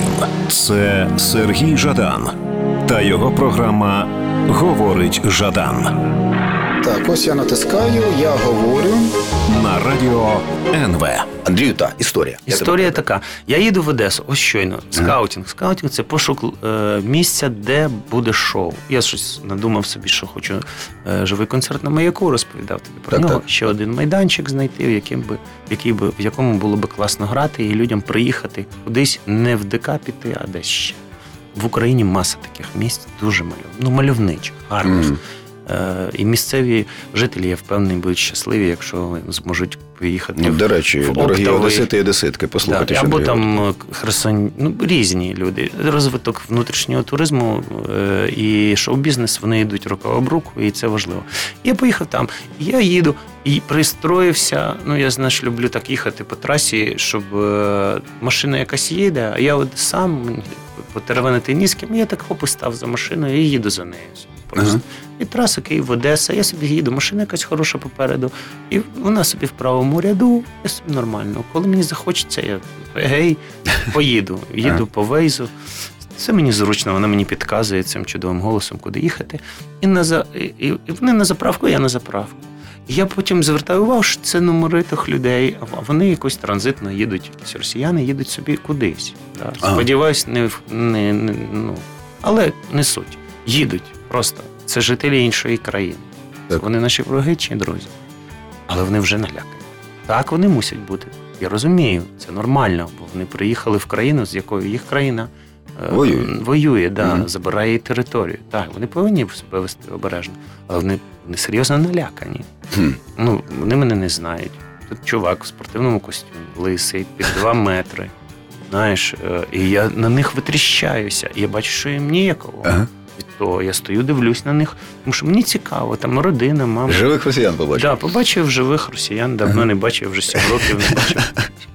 Це Сергій Жадан та його програма «Говорить Жадан» Так, ось я натискаю, я говорю. на радіо ен ве. Андрію, та, історія. Я Історія тебе- така. Я їду в Одесу, ось щойно. Скаутінг. Скаутінг – це пошук е, місця, де буде шоу. Я щось надумав собі, що хочу е, живий концерт на Маяку, розповідав тобі про Так, нього. так. Ще один майданчик знайти, в, яким би, який би, в якому було би класно грати, і людям приїхати кудись не в ДК піти, а десь ще. В Україні маса таких місць, дуже мальов... ну, мальовничих, гарних. Мгм. Е, і місцеві жителі, я впевнений, будуть щасливі, якщо зможуть поїхати. Ну, в- до речі, в дорогі оптовий- одесити і одеситки, послухайте, Так, що або Андрій говорить. там е, Херсон, ну, різні люди. Розвиток внутрішнього туризму е, і шоу-бізнес, вони йдуть рука об руку, і це важливо. Я поїхав там, я їду і пристроївся. Ну, я, знаєш, люблю так їхати по трасі, щоб е, машина якась їде, а я от сам мені потеревенити ні з ким, я так хоп і став за машиною і їду за нею. Просто. Ага. І траса Київ-Одеса, я собі їду, машина якась хороша попереду, і вона собі в правому ряду, я собі нормально. Коли мені захочеться, я гей, поїду. Їду Ага. по Вейзу. Це мені зручно, вона мені підказує цим чудовим голосом, куди їхати. І, на за... і, і вони на заправку, я на заправку. І я потім звертаю увагу, що це номери тих людей, а вони якось транзитно їдуть, якісь росіяни їдуть собі кудись. Да. Ага. Сподіваюсь, не, в- не, не, ну, але не суть. Їдуть просто. Це жителі іншої країни. Так. Вони наші вороги чи друзі. Але вони вже налякані. Так вони мусять бути. Я розумію, це нормально, бо вони приїхали в країну, з якою їх країна е, Воює. воює, да, Мгм. забирає її територію. Так, вони повинні себе вести обережно, але вони, вони серйозно налякані. Хм. Ну, вони мене не знають. Тут чувак в спортивному костюмі, лисий, під два метри. Знаєш, е, і я на них витріщаюся. І я бачу, що їм ніякого. Ага. Від того я стою, дивлюсь на них, тому що мені цікаво, там родина, мама. Живих росіян побачив. Да, побачив живих росіян, давно Ага. не бачив, вже сім років не бачив.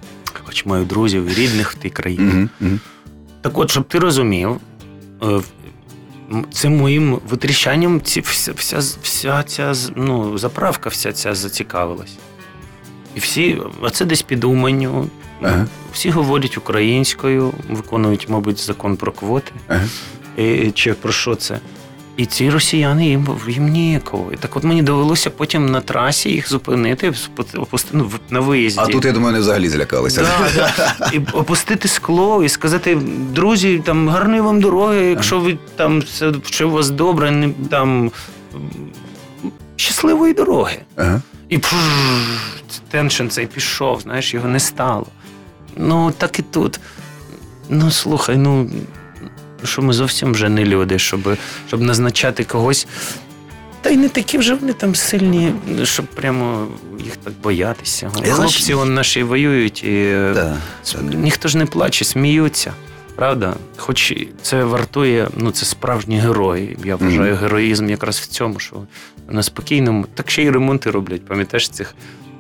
Хоч маю друзів і рідних в тій країні. Мгм, мгм. Так от, щоб ти розумів, е, м- цим моїм витріщанням ці, вся, вся, вся ця з- ну, заправка вся ця зацікавилась. І всі, а це десь під Уманню, Ага. всі говорять українською, виконують, мабуть, закон про квоти. Ага. І, чи про що це? І ці росіяни, їм, їм ніяково. І так от мені довелося потім на трасі їх зупинити, опусти- ну, в- на виїзді. А тут, я думаю, вони взагалі злякалися. Да, да. І опустити скло і сказати: друзі, там гарної вам дороги, якщо ви там все, що у вас добре, не там м, щасливої дороги. Ага. І пф, теншн цей пішов, знаєш, його не стало. Ну, так і тут. Ну, слухай, ну, що ми зовсім вже не люди, щоб, щоб назначати когось. Та й не такі вже вони там сильні, щоб прямо їх так боятися. Я Хлопці знаю, вон наші воюють, і Да, ніхто ж не плаче, сміються. Правда? Хоч це вартує, ну це справжні герої. Я вважаю, mm-hmm. героїзм якраз в цьому, що на спокійному, так ще й ремонти роблять, пам'ятаєш цих,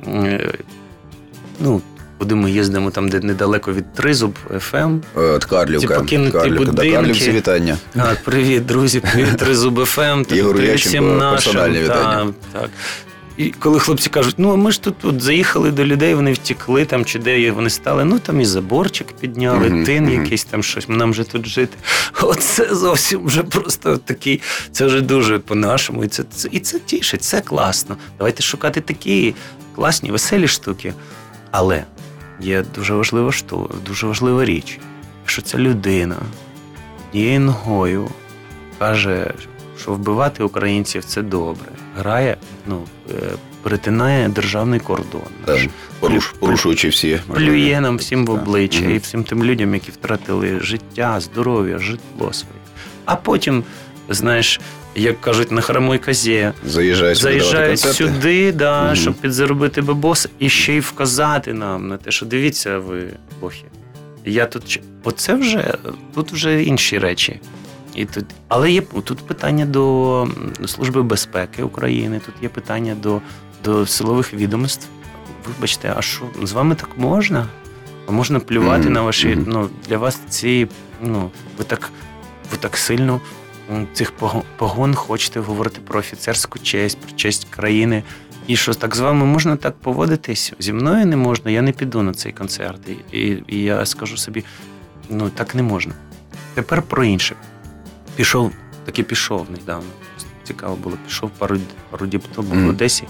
ну, куди ми їздимо, там, де недалеко від Тризуб, еф ем. От Карлівка. Ті покинуті Карлівка, будинки. Да, Карлівці вітання. А, привіт, друзі, привіт, Тризуб еф ем. Ігорю Ященко, персональне вітання. Так, так. І коли хлопці кажуть, ну, ми ж тут, тут заїхали до людей, вони втекли, там, чи де вони стали, ну, там і заборчик підняли, mm-hmm. тин mm-hmm. якийсь там щось, нам же тут жити. Оце зовсім вже просто такий, це вже дуже по-нашому, і це, це, і це тішить, це класно. Давайте шукати такі класні, веселі штуки. Але є дуже важлива штука, дуже важлива річ, що ця людина однією ногою каже, що вбивати українців – це добре. Грає, ну, перетинає державний кордон. Так, поруш, порушуючи всі. Плює нам всім в обличчя так. і всім тим людям, які втратили життя, здоров'я, житло своє. А потім, знаєш, як кажуть, на хромій козі заїжджають, заїжджають сюди, да, угу. щоб підзаробити бабос і ще й вказати нам на те, що дивіться ви, бохи. Я тут, оце вже, тут вже інші речі. І тут, але є тут питання до Служби безпеки України, тут є питання до, до силових відомств. Вибачте, а що, з вами так можна? А можна плювати mm-hmm. на ваші, mm-hmm. ну, для вас ці, ну, ви так, ви так сильно цих погон хочете говорити про офіцерську честь, про честь країни. І що, так з вами можна так поводитись? Зі мною не можна, я не піду на цей концерт. І, і, і я скажу собі, ну, так не можна. Тепер про інше. Пішов, таки пішов недавно. Цікаво було. Пішов пару, пару діб тому mm. в Одесі.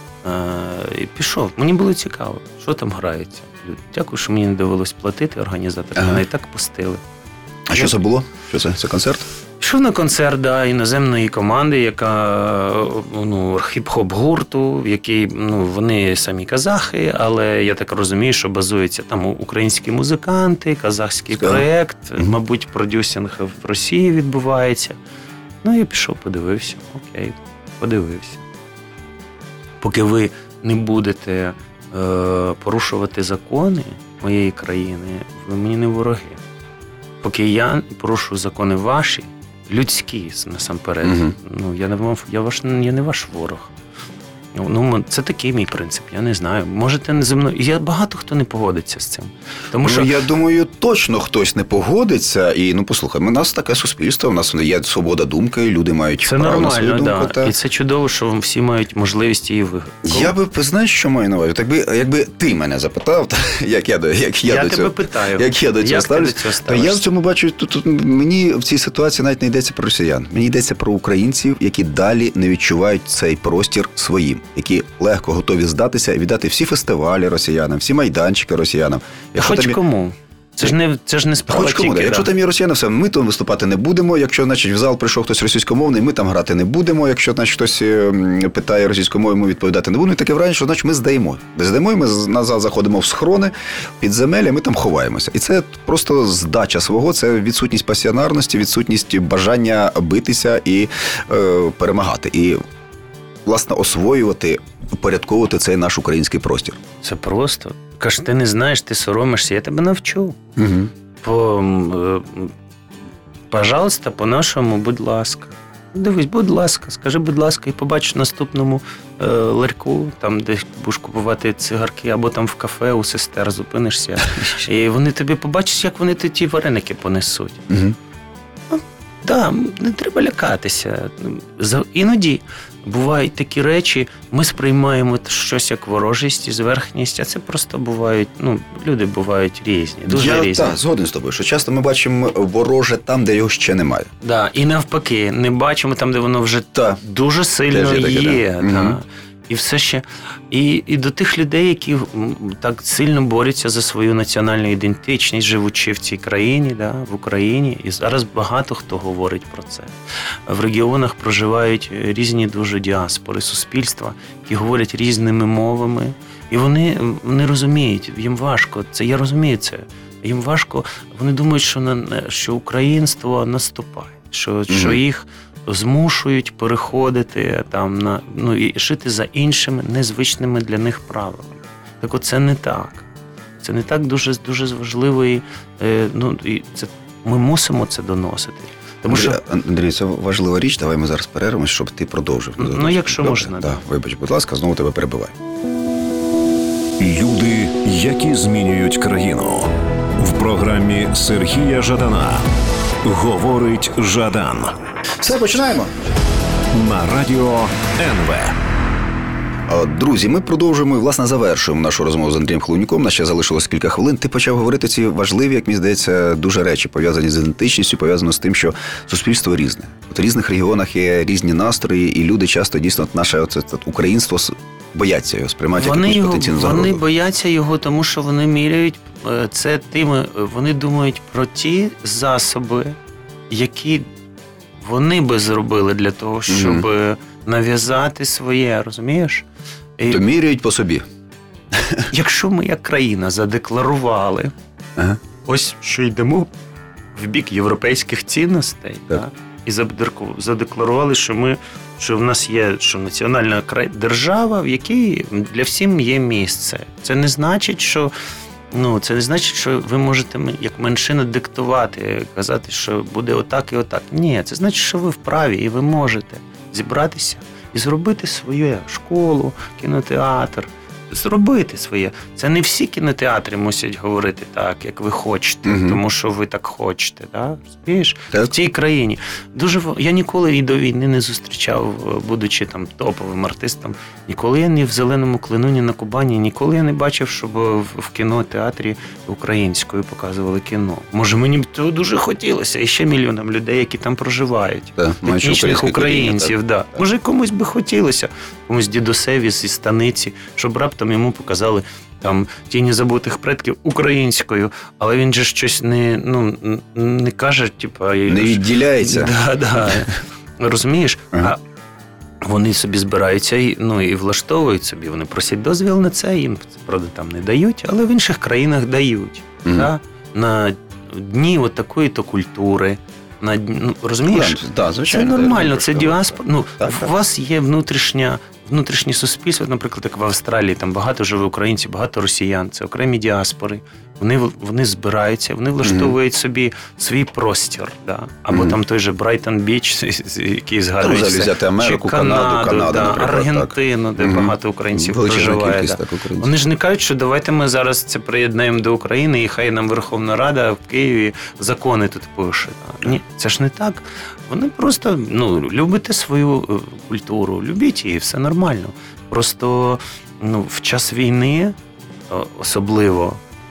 Е, і пішов. Мені було цікаво, що там грається. Дякую, що мені не довелось платити організаторам. Ага. Мене і так пустили. А я... що це було? Що це? Це концерт? Пішов на концерт, да, іноземної команди, яка, ну, хіп-хоп гурту, в якій, ну, вони самі казахи, але я так розумію, що базуються там українські музиканти, казахський Скажу. проєкт, mm-hmm. мабуть, продюсинг в Росії відбувається. Ну, я пішов, подивився, окей, подивився. Поки ви не будете е, порушувати закони моєї країни, ви мені не вороги. Поки я порушую закони ваші, людські, насамперед. Uh-huh. Ну, я не ваш, я ваш, я не ваш ворог. Ну, це такий мій принцип, я не знаю. Можете не зі мною. Я багато хто не погодиться з цим. Тому ну, що я думаю, точно хтось не погодиться. І, ну, послухай, у нас таке суспільство, у нас є свобода думки, люди мають це право на свою думку. Да. Та... І це чудово, що всі мають можливість її вигадати. Я би, знаєш, що маю на увазі? Якби, якби ти мене запитав, як я, як я, я до тебе цього, питаю. Як я до цього ставлюсь, то я в цьому бачу, тут, тут мені в цій ситуації навіть не йдеться про росіян. Мені йдеться про українців, які далі не відчувають цей простір своїм, які легко готові здатися і віддати всі фестивалі росіянам, всі майданчики росіянам. Якщо Хоч там... кому. Це ж не, це ж не справа. Хоч кому, тільки, якщо да. там є росіяни, все, ми там виступати не будемо. Якщо, значить, в зал прийшов хтось російськомовний, ми там грати не будемо. Якщо, значить, хтось питає російською мовою, ми відповідати не будемо. І таке враження, що, значить, ми здаємо. Здаємо, і ми на зал заходимо в схорони, підземелля, ми там ховаємося. І це просто здача свого, це відсутність пасіонарності, відсутність бажання битися і е, перемагати. І, власне, освоювати, упорядковувати цей наш український простір. Це просто. Каже, ти не знаєш, ти соромишся, я тебе навчу. Угу. По, пожалуйста, по-нашому, будь ласка. Дивись, будь ласка, скажи, будь ласка, і побачиш в наступному е, ларьку, там, де будеш купувати цигарки, або там в кафе у сестер зупинишся. І вони тобі побачать, як вони ті вареники понесуть. Угу. Ну, да, не треба лякатися. Іноді бувають такі речі, ми сприймаємо щось як ворожість і зверхність, а це просто бувають, ну, люди бувають різні, дуже Я, різні. Так, згоден з тобою, що часто ми бачимо вороже там, де його ще немає. Да, і навпаки, не бачимо там, де воно вже та, дуже сильно є. Таке, да. Та. Угу. І все ще. І, і до тих людей, які так сильно борються за свою національну ідентичність, живучи в цій країні, да, в Україні. І зараз багато хто говорить про це. В регіонах проживають різні дуже діаспори суспільства, які говорять різними мовами, І вони, вони розуміють, їм важко, це я розумію це. Їм важко, вони думають, що на що українство наступає, що, mm-hmm. що їх змушують переходити там на ну і жити за іншими незвичними для них правилами. Так от це не так. Це не так дуже дуже важливо, і, ну і це ми мусимо це доносити. Тому Андрій, що Андрій, це важлива річ. Давай ми зараз перервемось, щоб ти продовжив. Ну, якщо Добре? можна. Так, вибач, будь ласка, знову тебе перебиваю. Люди, які змінюють країну. В програмі Сергія Жадана говорить Жадан. Все, починаємо. На радіо ен ве. Друзі, ми продовжуємо і, власне, завершуємо нашу розмову з Андрієм Хлуніком. На ще залишилось кілька хвилин. Ти почав говорити ці важливі, як мені здається, дуже речі, пов'язані з ідентичністю, пов'язано з тим, що суспільство різне. От в різних регіонах є різні настрої, і люди часто, дійсно, наше оце, це, українство бояться його, сприймають як якусь потенційну загрозу. Вони бояться його, тому що вони міряють це тими, вони думають про ті засоби, які вони би зробили для того, щоб mm-hmm. нав'язати своє, розумієш? І то міряють по собі. Якщо ми як країна задекларували, ага. ось що йдемо в бік європейських цінностей, так. Так, і задекларували, що ми, що в нас є що національна держава, в якій для всім є місце. Це не значить, що ну, це не значить, що ви можете як меншина диктувати, казати, що буде отак і отак. Ні, це значить, що ви вправі і ви можете зібратися і зробити свою школу, кінотеатр, зробити своє. Це не всі кінотеатри мусять говорити так, як ви хочете, угу. тому що ви так хочете. Да? Розумієш? В цій країні. Дуже я ніколи і до війни не зустрічав, будучи там топовим артистом, ніколи я ні в Зеленому Клину, ні на Кубані, ніколи я не бачив, щоб в кінотеатрі українською показували кіно. Може, мені б того дуже хотілося, і ще мільйонам людей, які там проживають. Так, етнічних українців. Так. Да. Так. Може, комусь би хотілося, комусь дідусеві зі станиці, щоб раптом йому показали там «Тіні забутих предків» українською, але він же щось не, ну, не каже, типа... Не відділяється. Да, да. Розумієш? Ага. А вони собі збираються і, ну, і влаштовують собі, вони просять дозвіл на це, їм, правда, там не дають, але в інших країнах дають. Угу. Да? На дні от такої-то культури, на, ну, розумієш? Да, звичайно, це нормально, це діаспора. Ну, так, у так. вас є внутрішня внутрішнє суспільство, наприклад, як в Австралії, там багато живе українців, багато росіян, це окремі діаспори. Вони, вони збираються, вони влаштовують mm-hmm. собі свій простір. Да? Або mm-hmm. там той же Брайтон Біч, який згадується. Взяти Америку, чи Канаду, Канаду, Канаду да, так. Аргентину, де mm-hmm. багато українців величезна проживає. Кількість, да. так, українців. Вони ж не кажуть, що давайте ми зараз це приєднаємо до України і хай нам Верховна Рада в Києві закони тут пише. Да. Ні, це ж не так. Вони просто, ну, любите свою культуру, любіть її, все нормально. Просто, ну, в час війни особливо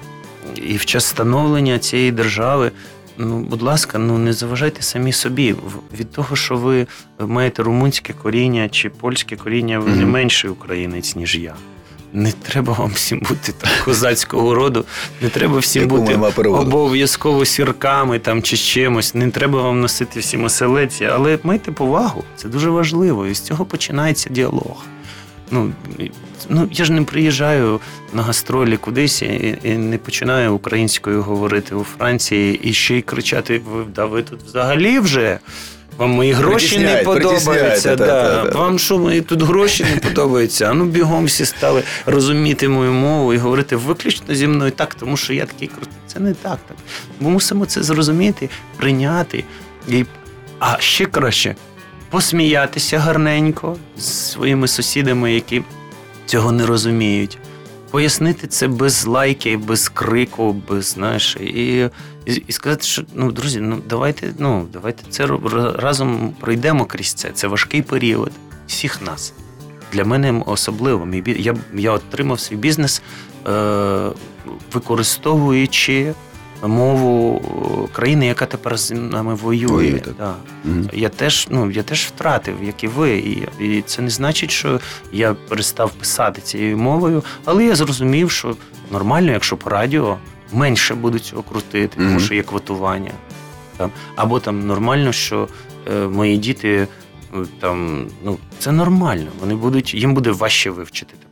і в час становлення цієї держави, ну, будь ласка, ну, не заважайте самі собі. Від того, що ви маєте румунське коріння чи польське коріння, ви mm-hmm. не менший українець, ніж я. Не треба вам всім бути так козацького роду, не треба всім бути обов'язково сірками там, чи чимось, не треба вам носити всі оселедці, але майте повагу, це дуже важливо, і з цього починається діалог. Ну, ну я ж не приїжджаю на гастролі кудись і, і не починаю українською говорити у Франції і ще й кричати, да ви тут взагалі вже... Вам мої гроші не подобаються, да. та, та, та. Вам що, мої тут гроші не подобаються? А ну бігом всі стали розуміти мою мову і говорити виключно зі мною так, тому що я такий крутий. Це не так. так. Ми мусимо це зрозуміти, прийняти. І... А ще краще посміятися гарненько з своїми сусідами, які цього не розуміють. Пояснити це без лайки, без крику, без, знаєш, і, і, і сказати, що, ну, друзі, ну, давайте, ну, давайте це разом пройдемо крізь це. Це важкий період всіх нас. Для мене особливо. Я, я отримав свій бізнес, е, використовуючи мову країни, яка тепер з нами воює. воює да. mm-hmm. я, теж, ну, я теж втратив, як і ви. І, і це не значить, що я перестав писати цією мовою, але я зрозумів, що нормально, якщо по радіо менше будуть цього крутити, mm-hmm. тому що є квотування. Там. Або там нормально, що е, мої діти, там, ну, це нормально. Вони будуть, їм буде важче вивчити тепер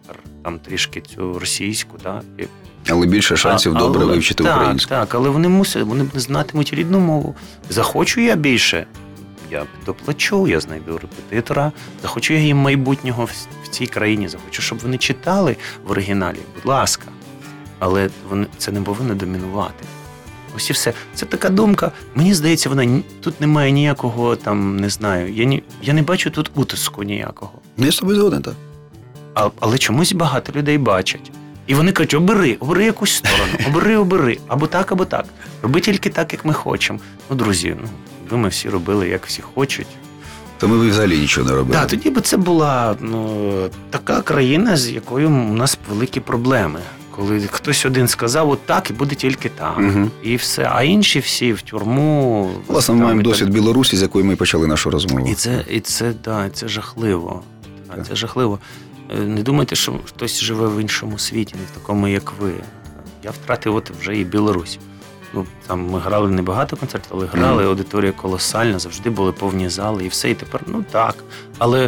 там трішки цю російську, да, і Але більше шансів А, добре але- вивчити так, українську. Так, але вони мусять, вони не знатимуть рідну мову. Захочу я більше, я доплачу, я знайду репетитора. Захочу я їм майбутнього в, в цій країні. Захочу, щоб вони читали в оригіналі. Будь ласка. Але вони, це не повинно домінувати. Ось і все. Це така думка. Мені здається, вона ні- тут немає ніякого там, не знаю. Я, ні, я не бачу тут утиску ніякого. Ну, я з тобою згоден, так. А, але чомусь багато людей бачать. І вони кажуть, обери, обери якусь сторону, обери, обери, або так, або так. Роби тільки так, як ми хочемо. Ну, друзі, ну, якби ми всі робили, як всі хочуть. То ми б взагалі нічого не робили. Так, тоді б це була ну, така країна, з якою у нас великі проблеми. Коли хтось один сказав, от так, і буде тільки так. Мгм. І все. А інші всі в тюрму. Власне, ми там, маємо і так. досвід Білорусі, з якої ми почали нашу розмову. І це, і це, да, це жахливо. Так, Так. це жахливо. Е, Не думайте, що хтось живе в іншому світі, не в такому, як ви. Я втратив от вже і Білорусь. Ну, там ми грали небагато концертів, але грали, аудиторія колосальна, завжди були повні зали і все. І тепер, ну так. Але, е,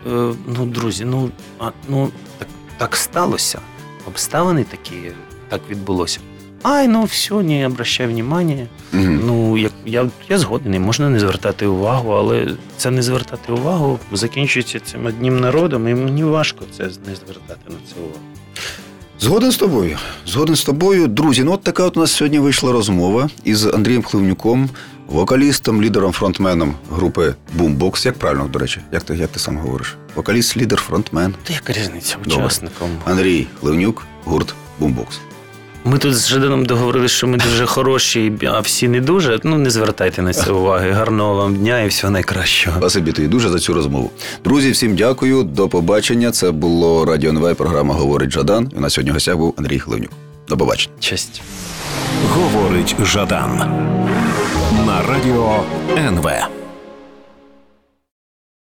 ну, друзі, ну, а, ну так, так сталося. Обставини такі, так відбулося. Ай, ну все, не обращай внимання. Мгм. Ну, як я, я згоден, можна не звертати увагу, але це не звертати увагу закінчується цим одним народом, і мені важко це не звертати на це увагу. Згоден з тобою. Згоден з тобою. Друзі, ну от така от у нас сьогодні вийшла розмова із Андрієм Хливнюком, вокалістом, лідером, фронтменом групи Boombox. Як правильно, до речі? Як ти, як ти сам говориш? Вокаліст, лідер, фронтмен. Та яка різниця Добре. учасником? Андрій Хливнюк, гурт Boombox. Ми тут з Жаданом договорилися, що ми дуже хороші, а всі не дуже. Ну, не звертайте на це уваги. Гарного вам дня і всього найкращого. Спасибі тобі дуже за цю розмову. Друзі, всім дякую. До побачення. Це було Радіо ен ве, програма «Говорить Жадан». І у нас сьогодні в гостях був Андрій Хливнюк. До побачення. Честь. Говорить Жадан на радіо ен ве.